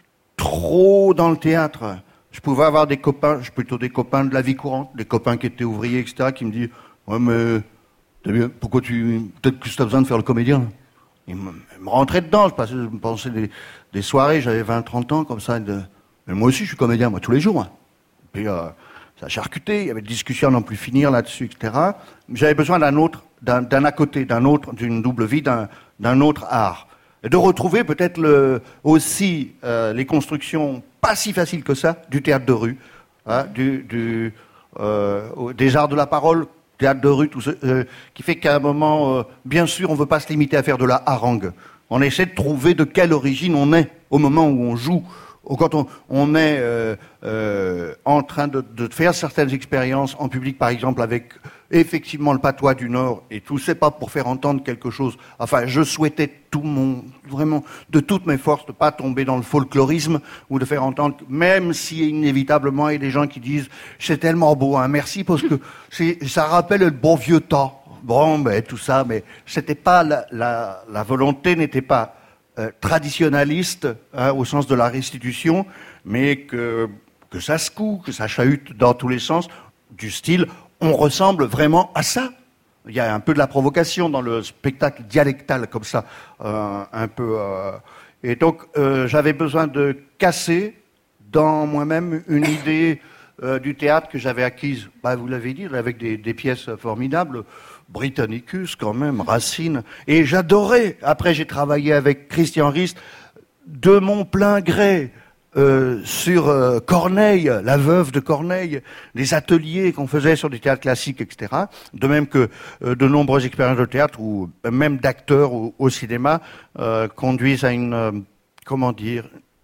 trop dans le théâtre. Je pouvais avoir des copains, plutôt des copains de la vie courante, des copains qui étaient ouvriers, et cetera, qui me disent « Ouais, mais pourquoi tu... Peut-être que tu as besoin de faire le comédien. » Ils me, ils me rentraient dedans. Je, passais, je me pensais des, des soirées, j'avais vingt trente ans, comme ça. De, mais moi aussi, je suis comédien, moi, tous les jours. Hein. Puis euh, ça charcutait, il y avait des discussions à n'en plus finir là-dessus, et cetera. J'avais besoin d'un autre, d'un, d'un à côté, d'un autre, d'une double vie, d'un, d'un autre art. Et de retrouver peut-être le, aussi euh, les constructions pas si faciles que ça, du théâtre de rue, hein, du, du, euh, des arts de la parole, théâtre de rue, tout ce, euh, qui fait qu'à un moment, euh, bien sûr, on ne veut pas se limiter à faire de la harangue. On essaie de trouver de quelle origine on est au moment où on joue. Quand on, on est euh, euh, en train de, de faire certaines expériences en public, par exemple avec effectivement le patois du Nord et tout, c'est pas pour faire entendre quelque chose. Enfin, je souhaitais tout mon, vraiment de toutes mes forces de pas tomber dans le folklorisme ou de faire entendre, même si inévitablement il y a des gens qui disent c'est tellement beau, hein, merci parce que c'est, ça rappelle le bon vieux temps. Bon, ben tout ça, mais c'était pas la, la, la volonté n'était pas Euh, traditionnaliste hein, au sens de la restitution, mais que, que ça secoue, que ça chahute dans tous les sens, du style on ressemble vraiment à ça. Il y a un peu de la provocation dans le spectacle dialectal comme ça, euh, un peu. Euh, et donc euh, j'avais besoin de casser dans moi-même une idée euh, du théâtre que j'avais acquise, bah, vous l'avez dit, avec des, des pièces formidables. Britannicus quand même, Racine. Et j'adorais, après j'ai travaillé avec Christian Rist, de mon plein gré, euh, sur euh, Corneille, la veuve de Corneille, des ateliers qu'on faisait sur des théâtres classiques, et cetera. De même que euh, de nombreuses expériences de théâtre, ou même d'acteurs au, au cinéma, euh, conduisent à une, euh, comment dire,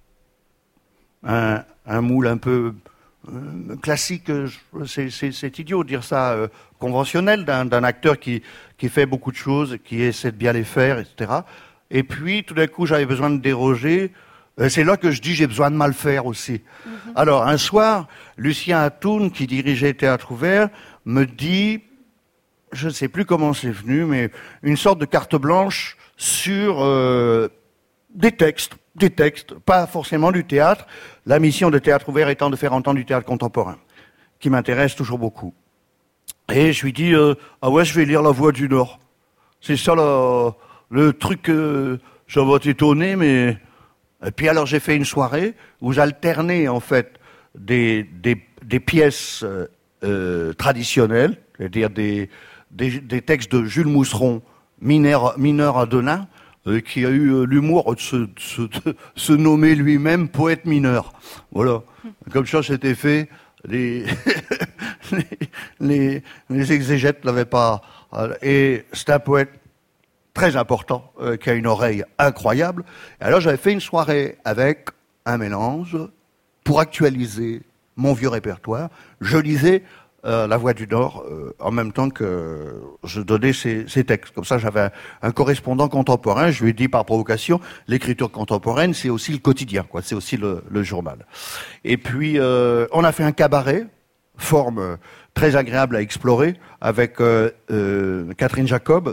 un, un moule un peu... Euh, classique, c'est, c'est, c'est idiot de dire ça, euh, conventionnel d'un, d'un acteur qui, qui fait beaucoup de choses, qui essaie de bien les faire, et cetera. Et puis, tout d'un coup, j'avais besoin de déroger. Euh, c'est là que je dis j'ai besoin de mal faire aussi. Mm-hmm. Alors, un soir, Lucien Atoun, qui dirigeait Théâtre Ouvert, me dit, je ne sais plus comment c'est venu, mais une sorte de carte blanche sur euh, des textes. Des textes, pas forcément du théâtre. La mission de Théâtre Ouvert étant de faire entendre du théâtre contemporain, qui m'intéresse toujours beaucoup. Et je lui dis, euh, ah ouais, je vais lire La Voix du Nord. C'est ça le, le truc que j'avais étonné, mais... Et puis alors j'ai fait une soirée où j'alternais en fait des, des, des pièces euh, traditionnelles, c'est-à-dire des, des, des textes de Jules Mousseron, mineur, mineur à Denain, qui a eu euh, l'humour de se, de, se, de se nommer lui-même poète mineur. Voilà. Comme ça, c'était fait. Les, les, les, les exégètes l'avaient pas. Et c'est un poète très important, euh, qui a une oreille incroyable. Et alors, j'avais fait une soirée avec un mélange pour actualiser mon vieux répertoire. Je lisais euh, La Voix du Nord, euh, en même temps que je donnais ces, ces textes. Comme ça, j'avais un, un correspondant contemporain. Je lui ai dit par provocation, l'écriture contemporaine, c'est aussi le quotidien, quoi. C'est aussi le, le journal. Et puis, euh, on a fait un cabaret, forme euh, très agréable à explorer, avec euh, euh, Catherine Jacob,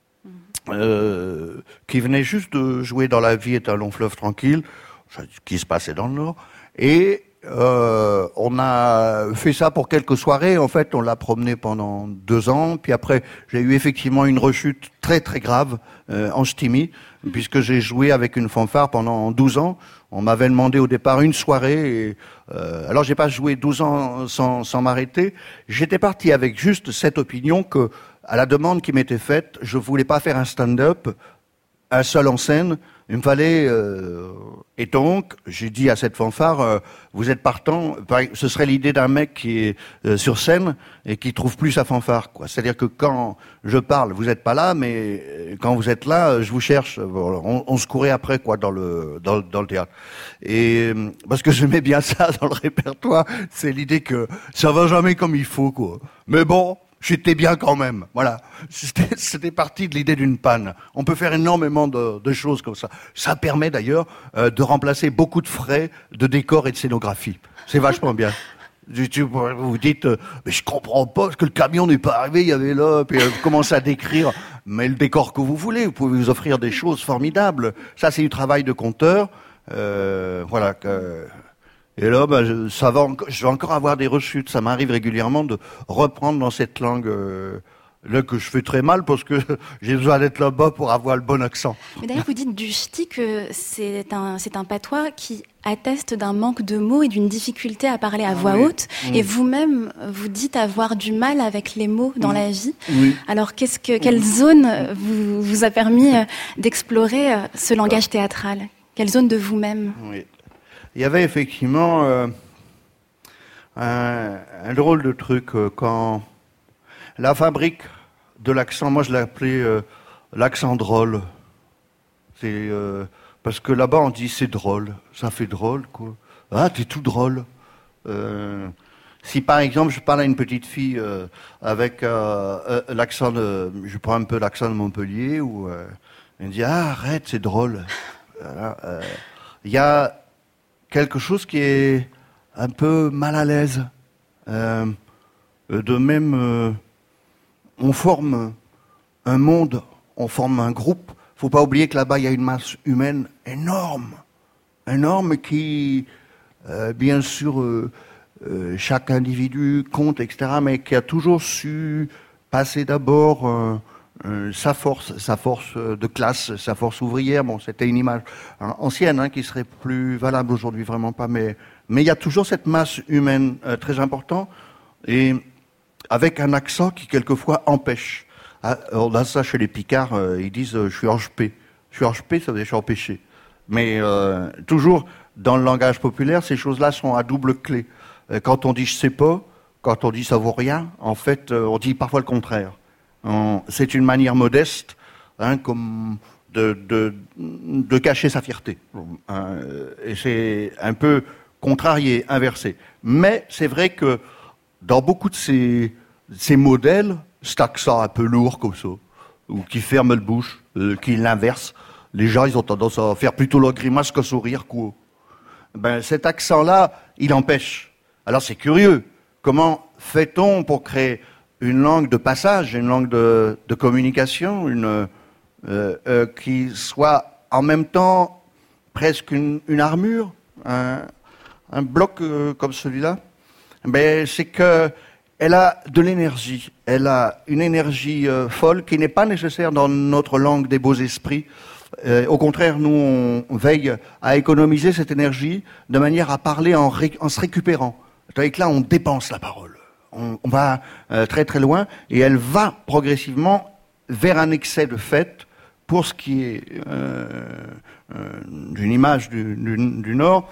euh, qui venait juste de jouer Dans la vie est un long fleuve tranquille, qui se passait dans le Nord. Et euh, on a fait ça pour quelques soirées. En fait, on l'a promené pendant deux ans. Puis après, j'ai eu effectivement une rechute très très grave euh, en ch'timi, puisque j'ai joué avec une fanfare pendant douze ans. On m'avait demandé au départ une soirée. Et, euh, alors, j'ai pas joué douze ans sans, sans m'arrêter. J'étais parti avec juste cette opinion que, à la demande qui m'était faite, je voulais pas faire un stand-up, un seul en scène. Il me fallait... Euh, et donc, j'ai dit à cette fanfare, euh, vous êtes partant, ce serait l'idée d'un mec qui est euh, sur scène et qui trouve plus sa fanfare, quoi. C'est-à-dire que quand je parle, vous êtes pas là, mais quand vous êtes là, je vous cherche. On, on se courait après, quoi, dans le, dans, dans le théâtre. Et parce que j'aimais bien ça dans le répertoire, c'est l'idée que ça va jamais comme il faut, quoi. Mais bon... J'étais bien quand même, voilà. C'était, c'était parti de l'idée d'une panne. On peut faire énormément de, de choses comme ça. Ça permet d'ailleurs euh, de remplacer beaucoup de frais de décor et de scénographie. C'est vachement bien. Vous vous dites, euh, mais je comprends pas, parce que le camion n'est pas arrivé, il y avait là, puis euh, vous commencez à décrire, mais le décor que vous voulez, vous pouvez vous offrir des choses formidables. Ça, c'est du travail de conteur. Euh, voilà. Que, Et là, ben, je, ça va, en, je vais encore avoir des rechutes. Ça m'arrive régulièrement de reprendre dans cette langue euh, là que je fais très mal parce que j'ai besoin d'être là-bas pour avoir le bon accent. Mais d'ailleurs, vous dites du ch'ti que c'est un, c'est un patois qui atteste d'un manque de mots et d'une difficulté à parler à voix oui. haute. Mmh. Et vous-même, vous dites avoir du mal avec les mots dans mmh. la vie. Oui. Alors, qu'est-ce que, quelle zone vous, vous a permis d'explorer ce langage théâtral ? Quelle zone de vous-même ? Oui. Il y avait effectivement euh, un, un drôle de truc euh, quand la fabrique de l'accent, moi je l'ai appelé euh, l'accent drôle. C'est euh, parce que là-bas on dit c'est drôle, ça fait drôle quoi. Ah t'es tout drôle. Euh, si par exemple je parle à une petite fille euh, avec euh, euh, l'accent de, je prends un peu l'accent de Montpellier ou euh, elle me dit ah arrête c'est drôle. Voilà, euh, il y a quelque chose qui est un peu mal à l'aise. Euh, de même, euh, on forme un monde, on forme un groupe. Faut pas oublier que là-bas, il y a une masse humaine énorme. Énorme qui, euh, bien sûr, euh, euh, chaque individu compte, et cetera, mais qui a toujours su passer d'abord... Euh, Euh, sa force, sa force de classe, sa force ouvrière. Bon, c'était une image hein, ancienne hein, qui serait plus valable aujourd'hui, vraiment pas. Mais mais il y a toujours cette masse humaine euh, très importante et avec un accent qui quelquefois empêche. Ah, on a ça chez les Picards, euh, ils disent euh, je suis enchepé. Je suis enchepé, ça veut dire je suis empêché. Mais euh, toujours dans le langage populaire, ces choses-là sont à double clé. Euh, quand on dit je sais pas, quand on dit ça vaut rien, en fait, euh, on dit parfois le contraire. C'est une manière modeste, hein, comme de, de, de cacher sa fierté. Hein, et c'est un peu contrarié, inversé. Mais c'est vrai que dans beaucoup de ces, ces modèles, cet accent un peu lourd comme ça, ou qui ferme le bouche, euh, qui l'inverse, les gens ils ont tendance à faire plutôt la grimace qu'à sourire. Quoi. Ben, cet accent-là, il empêche. Alors c'est curieux. Comment fait-on pour créer une langue de passage, une langue de, de communication, une, euh, euh, qui soit en même temps presque une, une armure, un, un bloc euh, comme celui-là. Mais c'est que elle a de l'énergie, elle a une énergie euh, folle qui n'est pas nécessaire dans notre langue des beaux esprits. Euh, au contraire, nous on, on veille à économiser cette énergie de manière à parler en, ré, en se récupérant. C'est-à-dire que là, on dépense la parole. On, on va euh, très très loin et elle va progressivement vers un excès de fait pour ce qui est euh, euh, d'une image du, du, du Nord,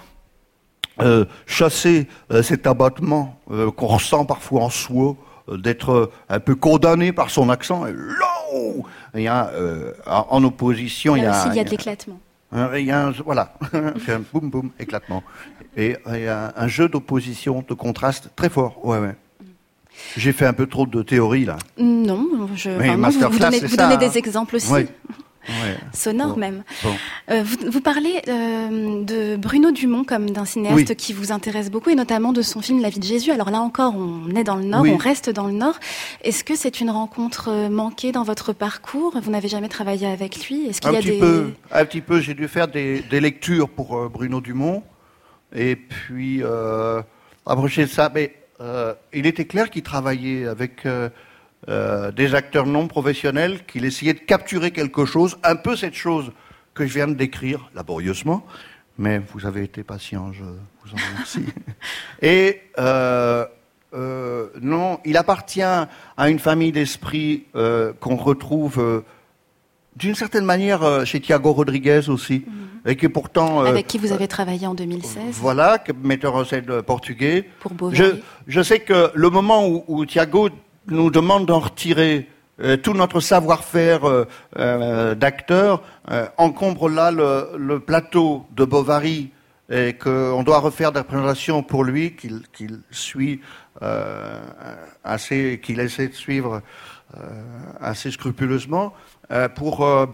euh, chasser euh, cet abattement euh, qu'on ressent parfois en soi, euh, d'être un peu condamné par son accent. Et là, il y a, euh, en opposition, il y a, il y a aussi il y a de l'éclatement. Il y a un, voilà, un boum boum éclatement. Et il y a un jeu d'opposition, de contraste très fort. Ouais, ouais. J'ai fait un peu trop de théorie, là. Non, je, Oui, enfin, non, vous, vous, donnez, vous ça, donnez hein. des exemples aussi. Oui. Ouais. Sonore bon. même. Bon. Euh, vous, vous parlez euh, de Bruno Dumont comme d'un cinéaste Oui. qui vous intéresse beaucoup, et notamment de son film La vie de Jésus. Alors là encore, on est dans le Nord, Oui. on reste dans le Nord. Est-ce que c'est une rencontre manquée dans votre parcours? Vous n'avez jamais travaillé avec lui? Est-ce qu'il Un y a petit des... peu, un petit peu. J'ai dû faire des, des lectures pour euh, Bruno Dumont, et puis euh, approcher de ça. Mais euh, il était clair qu'il travaillait avec euh, euh, des acteurs non professionnels, qu'il essayait de capturer quelque chose, un peu cette chose que je viens de décrire laborieusement. Mais vous avez été patient, je vous en remercie. Et euh, euh, non, il appartient à une famille d'esprit euh, qu'on retrouve euh, d'une certaine manière euh, chez Thiago Rodriguez aussi, mmh. et qui pourtant euh, avec qui vous avez travaillé en deux mille seize. Voilà, metteur en scène portugais. Pour Bovary. Je, je sais que le moment où, où Thiago nous demande d'en retirer euh, tout notre savoir-faire euh, euh, d'acteur, euh, encombre là le, le plateau de Bovary, et qu'on doit refaire des représentations pour lui, qu'il qu'il suit euh, assez, qu'il essaie de suivre euh, assez scrupuleusement, euh, pour euh,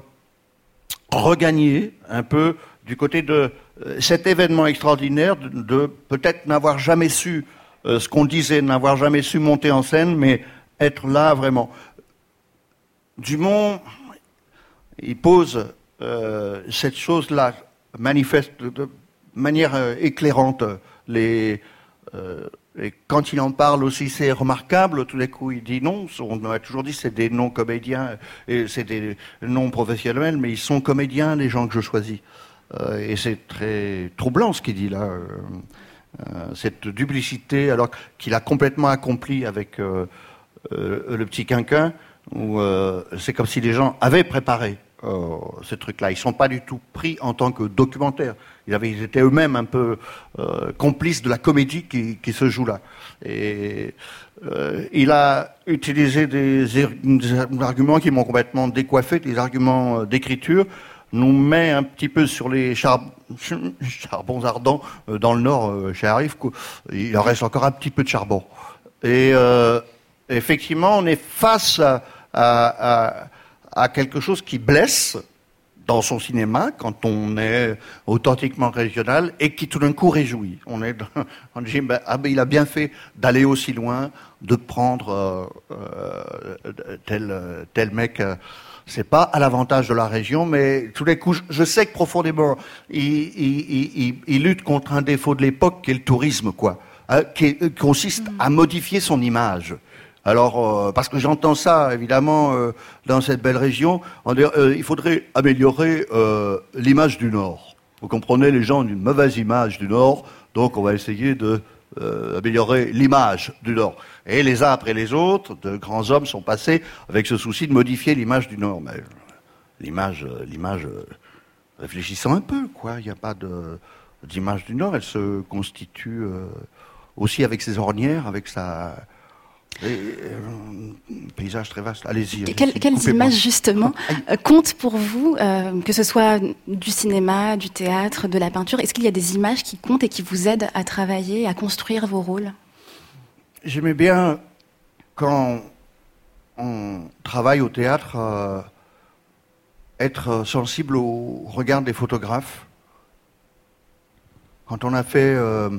regagner un peu du côté de euh, cet événement extraordinaire, de, de peut-être n'avoir jamais su euh, ce qu'on disait, n'avoir jamais su monter en scène, mais être là vraiment. Dumont, il pose euh, cette chose-là, manifeste de, de manière euh, éclairante. Les, euh, et quand il en parle aussi, c'est remarquable. Tout d'un coup, il dit non. On m'a toujours dit c'est des non-comédiens, et c'est des non-professionnels, mais ils sont comédiens, les gens que je choisis. Euh, et c'est très troublant ce qu'il dit là. Euh, euh, cette duplicité, alors qu'il a complètement accompli avec euh, euh, le petit Quinquin, où euh, c'est comme si les gens avaient préparé euh, ce truc-là. Ils ne sont pas du tout pris en tant que documentaire. Ils, avaient, ils étaient eux-mêmes un peu euh, complices de la comédie qui, qui se joue là. Et euh, il a utilisé des, des arguments qui m'ont complètement décoiffé, des arguments d'écriture, nous met un petit peu sur les char... charbons ardents euh, dans le Nord, euh, chez Arif. Il en reste encore un petit peu de charbon. Et euh, effectivement, on est face à, à, à, à quelque chose qui blesse dans son cinéma, quand on est authentiquement régional, et qui tout d'un coup réjouit. On est dans, on dit, ben, ah ben, il a bien fait d'aller aussi loin, de prendre euh, euh, tel, tel mec. Euh, c'est pas à l'avantage de la région, mais tout d'un coup, je, je sais que profondément, il, il, il, il lutte contre un défaut de l'époque, qui est le tourisme, quoi, hein, qui, qui consiste à modifier son image. Alors, euh, parce que j'entends ça, évidemment, euh, dans cette belle région, on dit, euh, il faudrait améliorer euh, l'image du Nord. Vous comprenez, les gens ont une mauvaise image du Nord, donc on va essayer de euh, améliorer l'image du Nord. Et les uns après les autres, de grands hommes sont passés avec ce souci de modifier l'image du Nord. Mais l'image, l'image, réfléchissons un peu, quoi. Il n'y a pas de, d'image du Nord. Elle se constitue euh, aussi avec ses ornières, avec sa... Et, euh, paysage très vaste. Allez-y. allez-y Quelles, quelles images justement euh, comptent pour vous, euh, que ce soit du cinéma, du théâtre, de la peinture? Est-ce qu'il y a des images qui comptent et qui vous aident à travailler, à construire vos rôles? J'aimais bien quand on travaille au théâtre, euh, être sensible au regard des photographes. Quand on a fait euh,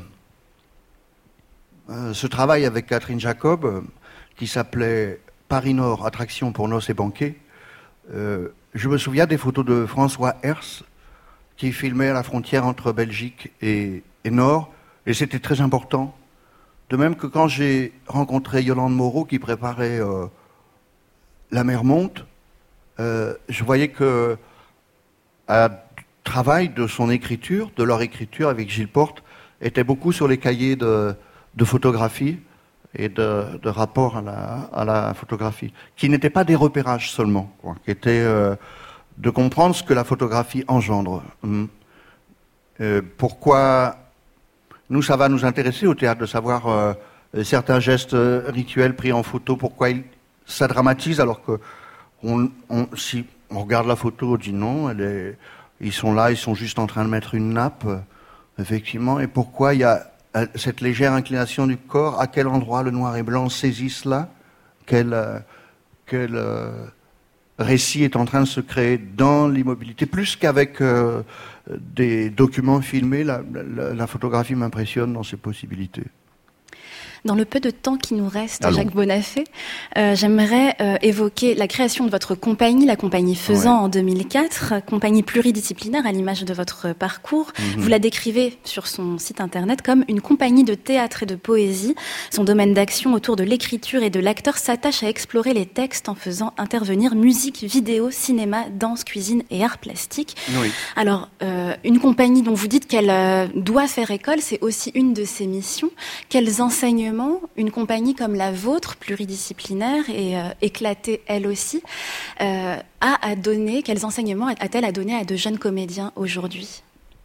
Euh, ce travail avec Catherine Jacob, euh, qui s'appelait Paris Nord, attraction pour noces et banquets, euh, je me souviens des photos de François Hers, qui filmait à la frontière entre Belgique et, et Nord, et c'était très important. De même que quand j'ai rencontré Yolande Moreau, qui préparait euh, La mer monte, euh, je voyais que un travail de son écriture, de leur écriture avec Gilles Porte, était beaucoup sur les cahiers de de photographie et de, de rapport à la, à la photographie, qui n'étaient pas des repérages seulement, quoi, qui étaient euh, de comprendre ce que la photographie engendre. Hum. Euh, pourquoi nous, ça va nous intéresser au théâtre de savoir euh, certains gestes rituels pris en photo, pourquoi ils, ça dramatise alors que on, on, si on regarde la photo, on dit non, elle est, ils sont là, ils sont juste en train de mettre une nappe, effectivement, et pourquoi il y a cette légère inclination du corps, à quel endroit le noir et blanc saisit cela, quel, euh, quel euh, récit est en train de se créer dans l'immobilité, plus qu'avec euh, des documents filmés, la, la, la photographie m'impressionne dans ses possibilités. Dans le peu de temps qui nous reste, Allons. Jacques Bonafé, euh, j'aimerais euh, évoquer la création de votre compagnie, la compagnie Faisan, ouais. en deux mille quatre, compagnie pluridisciplinaire à l'image de votre parcours. Mm-hmm. Vous la décrivez sur son site internet comme une compagnie de théâtre et de poésie. Son domaine d'action autour de l'écriture et de l'acteur s'attache à explorer les textes en faisant intervenir musique, vidéo, cinéma, danse, cuisine et arts plastiques. Oui. Alors, euh, une compagnie dont vous dites qu'elle euh, doit faire école, c'est aussi une de ses missions. Quels enseignements une compagnie comme la vôtre, pluridisciplinaire et euh, éclatée elle aussi, euh, a à donner, quels enseignements a-t-elle à donner à de jeunes comédiens aujourd'hui?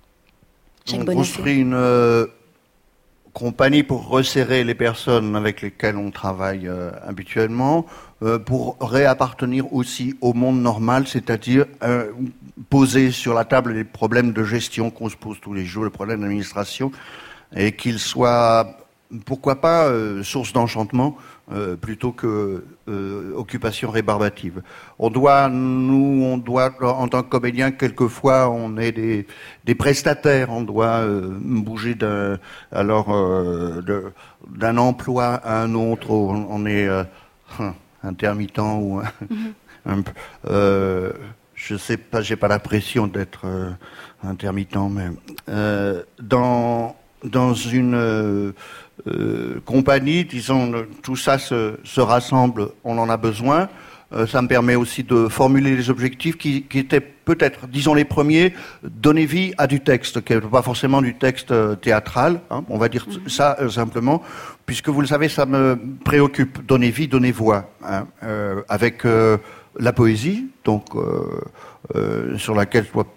On construit une euh, compagnie pour resserrer les personnes avec lesquelles on travaille euh, habituellement, euh, pour réappartenir aussi au monde normal, c'est-à-dire euh, poser sur la table les problèmes de gestion qu'on se pose tous les jours, les problèmes d'administration, et qu'ils soient... Pourquoi pas euh, source d'enchantement euh, plutôt que euh, occupation rébarbative. On doit, nous, on doit, en tant que comédien, quelquefois, on est des, des prestataires. On doit euh, bouger d'un, alors euh, de, d'un emploi à un autre. On, on est euh, intermittent ou mm-hmm. un peu. Euh, je sais pas, j'ai pas l'impression d'être euh, intermittent, mais euh, dans dans une euh, Euh, compagnie, disons, tout ça se, se rassemble, on en a besoin. Euh, ça me permet aussi de formuler les objectifs qui, qui étaient peut-être, disons les premiers, donner vie à du texte, qui n'est pas forcément du texte euh, théâtral, hein, on va dire mmh. ça euh, simplement, puisque vous le savez, ça me préoccupe, donner vie, donner voix, hein, euh, avec euh, la poésie, donc euh, euh, sur laquelle je dois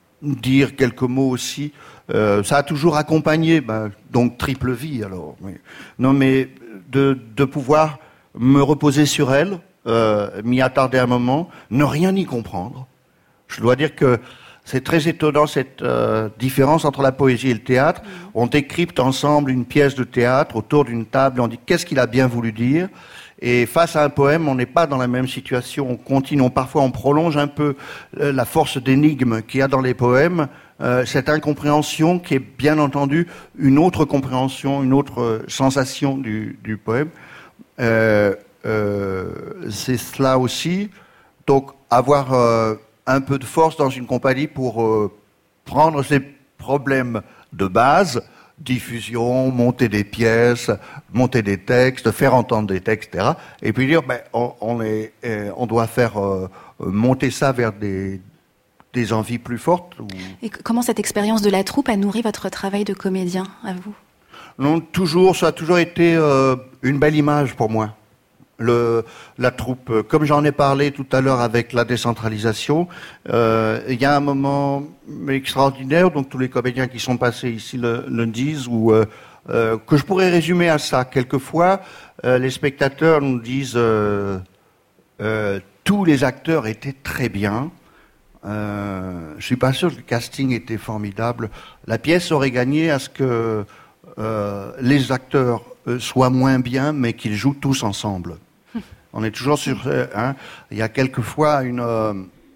dire quelques mots aussi. Euh, ça a toujours accompagné, ben, donc triple vie alors. Mais, non, mais de, de pouvoir me reposer sur elle, euh, m'y attarder un moment, ne rien y comprendre. Je dois dire que c'est très étonnant cette euh, différence entre la poésie et le théâtre. On décrypte ensemble une pièce de théâtre autour d'une table, on dit qu'est-ce qu'il a bien voulu dire. Et face à un poème, on n'est pas dans la même situation. On continue, on, parfois on prolonge un peu euh, la force d'énigme qu'il y a dans les poèmes. Euh, cette incompréhension qui est bien entendu une autre compréhension, une autre euh, sensation du, du poème. Euh, euh, c'est cela aussi. Donc avoir euh, un peu de force dans une compagnie pour euh, prendre ces problèmes de base, diffusion, monter des pièces, monter des textes, faire entendre des textes, et cetera. Et puis dire, ben, on, on, est, euh, on doit faire euh, monter ça vers des des envies plus fortes. Ou... Et comment cette expérience de la troupe a nourri votre travail de comédien, à vous? Non, toujours, ça a toujours été euh, une belle image pour moi. Le, la troupe, comme j'en ai parlé tout à l'heure avec la décentralisation, euh, il y a un moment extraordinaire, donc tous les comédiens qui sont passés ici le, le disent, où, euh, euh, que je pourrais résumer à ça. Quelquefois, euh, les spectateurs nous disent euh, euh, tous les acteurs étaient très bien. Euh, je suis pas sûr que le casting était formidable. La pièce aurait gagné à ce que euh, les acteurs euh, soient moins bien, mais qu'ils jouent tous ensemble. On est toujours sur. Hein, il y a quelquefois une. Euh,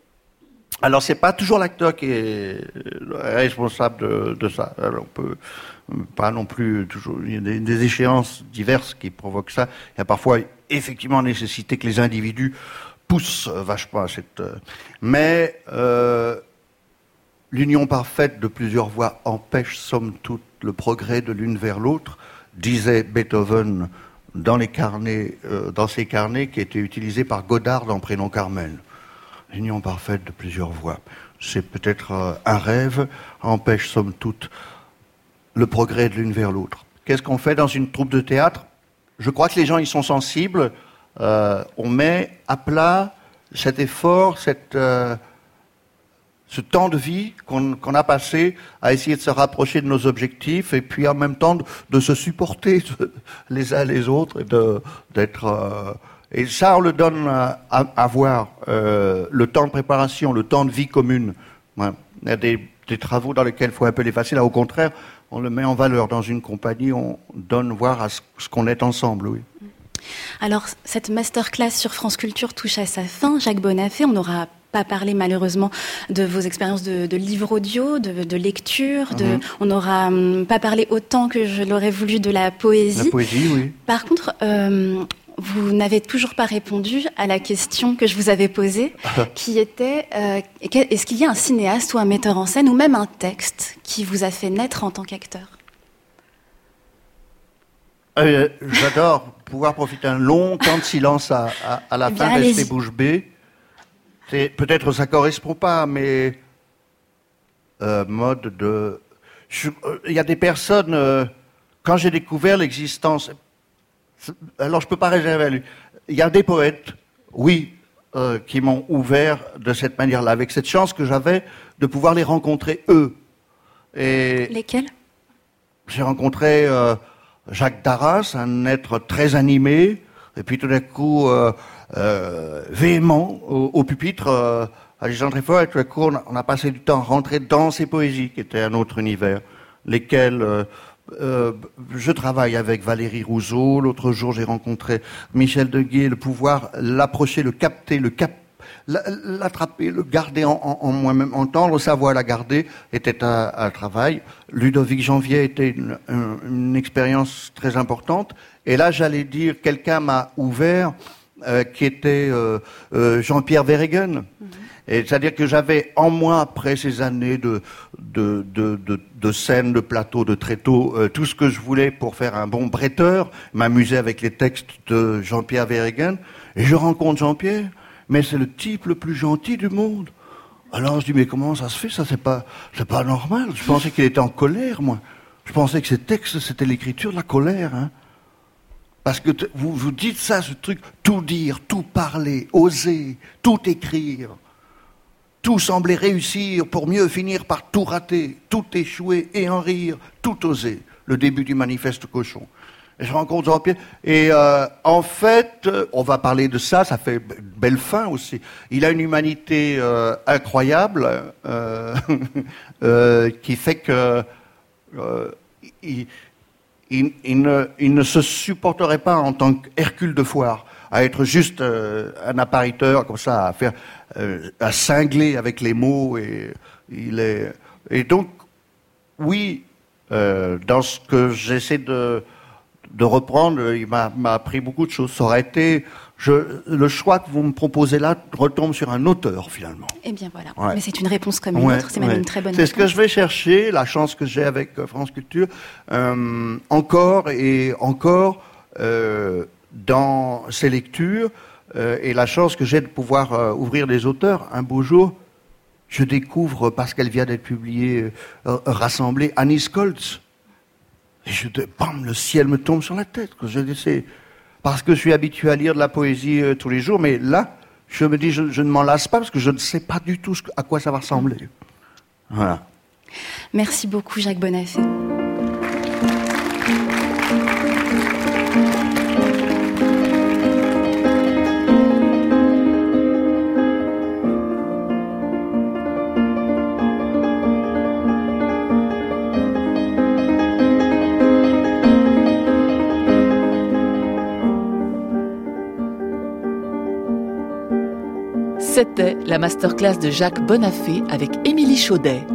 alors c'est pas toujours l'acteur qui est responsable de, de ça. Alors, on peut pas non plus toujours. Il y a des, des échéances diverses qui provoquent ça. Il y a parfois effectivement nécessité que les individus pousse vachement à cette... Mais euh, l'union parfaite de plusieurs voix empêche, somme toute, le progrès de l'une vers l'autre, disait Beethoven dans, les carnets, euh, dans ses carnets qui étaient utilisés par Godard dans Prénom Carmel. L'union parfaite de plusieurs voix. C'est peut-être euh, un rêve, empêche, somme toute, le progrès de l'une vers l'autre. Qu'est-ce qu'on fait dans une troupe de théâtre? Je crois que les gens y sont sensibles. Euh, on met à plat cet effort, cette, euh, ce temps de vie qu'on, qu'on a passé à essayer de se rapprocher de nos objectifs et puis en même temps de, de se supporter de, les uns les autres et de, d'être... Euh, et ça, on le donne à, à, à voir, euh, le temps de préparation, le temps de vie commune. Ouais. Il y a des, des travaux dans lesquels il faut un peu les facile. Là, au contraire, on le met en valeur. Dans une compagnie, on donne voir à ce, ce qu'on est ensemble, oui. Alors, cette masterclass sur France Culture touche à sa fin. Jacques Bonafé, on n'aura pas parlé malheureusement de vos expériences de, de livres audio, de, de lecture. De, mm-hmm. On n'aura hum, pas parlé autant que je l'aurais voulu de la poésie. La poésie, oui. Par contre, euh, vous n'avez toujours pas répondu à la question que je vous avais posée, qui était euh, est-ce qu'il y a un cinéaste ou un metteur en scène ou même un texte qui vous a fait naître en tant qu'acteur ? Euh, j'adore pouvoir profiter d'un long temps de silence à, à, à la eh fin, bien, rester bouche bée. C'est, peut-être ça correspond pas, mais euh, mode de... Il euh, y a des personnes, euh, quand j'ai découvert l'existence... Alors je peux pas réserver à lui. Il y a des poètes, oui, euh, qui m'ont ouvert de cette manière-là, avec cette chance que j'avais de pouvoir les rencontrer eux. Et lesquels ? J'ai rencontré... Euh, Jacques Darras, un être très animé, et puis tout d'un coup euh, euh, véhément au, au pupitre, euh, à des gens très forts, et tout d'un coup on a, on a passé du temps à rentrer dans ses poésies, qui étaient un autre univers, lesquels euh, euh, je travaille avec Valérie Rousseau. L'autre jour j'ai rencontré Michel Deguet, le pouvoir l'approcher, le capter, le capter, l'attraper, le garder en, en, en moi-même, entendre sa voix, la garder, était un, un travail. Ludovic Janvier était une, une, une expérience très importante. Et là, j'allais dire, quelqu'un m'a ouvert, euh, qui était euh, euh, Jean-Pierre Verhegen. Mm-hmm. Et c'est-à-dire que j'avais en moi, après ces années de, de, de, de, de scènes, de plateaux, de tréteaux, euh, tout ce que je voulais pour faire un bon bretteur, m'amuser avec les textes de Jean-Pierre Verhegen. Et je rencontre Jean-Pierre. Mais c'est le type le plus gentil du monde. Alors je dis, mais comment ça se fait? Ça, c'est pas, c'est pas normal. Je pensais qu'il était en colère, moi. Je pensais que ces textes, c'était l'écriture de la colère, hein. Parce que t- vous vous dites ça, ce truc, tout dire, tout parler, oser, tout écrire. Tout sembler réussir pour mieux finir par tout rater, tout échouer et en rire, tout oser. Le début du manifeste cochon. Et je rencontre Jean-Pierre, et euh, en fait, on va parler de ça, ça fait belle fin aussi. Il a une humanité euh, incroyable, euh, euh, qui fait que euh, il, il, il, ne, il ne se supporterait pas en tant qu'Hercule de foire, à être juste euh, un appariteur comme ça, à faire, euh, à cingler avec les mots, et il est, et donc, oui, euh, dans ce que j'essaie de de reprendre, il m'a, m'a appris beaucoup de choses. Ça aurait été, je, le choix que vous me proposez là retombe sur un auteur, finalement. Eh bien voilà, ouais. Mais c'est une réponse comme une ouais, autre, c'est même ouais. une très bonne c'est réponse. C'est ce que je vais chercher, la chance que j'ai avec France Culture, euh, encore et encore euh, dans ces lectures, euh, et la chance que j'ai de pouvoir euh, ouvrir les auteurs. Un beau jour, je découvre, parce qu'elle vient d'être publiée, euh, rassemblée, Anis Koltz. Et je, bam, le ciel me tombe sur la tête. Je dis, c'est parce que je suis habitué à lire de la poésie euh, tous les jours, mais là, je me dis, je, je ne m'en lasse pas parce que je ne sais pas du tout ce, à quoi ça va ressembler. Voilà. Merci beaucoup, Jacques Bonafé. C'était la masterclass de Jacques Bonafé avec Émilie Chaudet.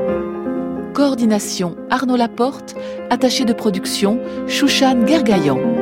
Coordination Arnaud Laporte, attaché de production Chouchane Gergaillan.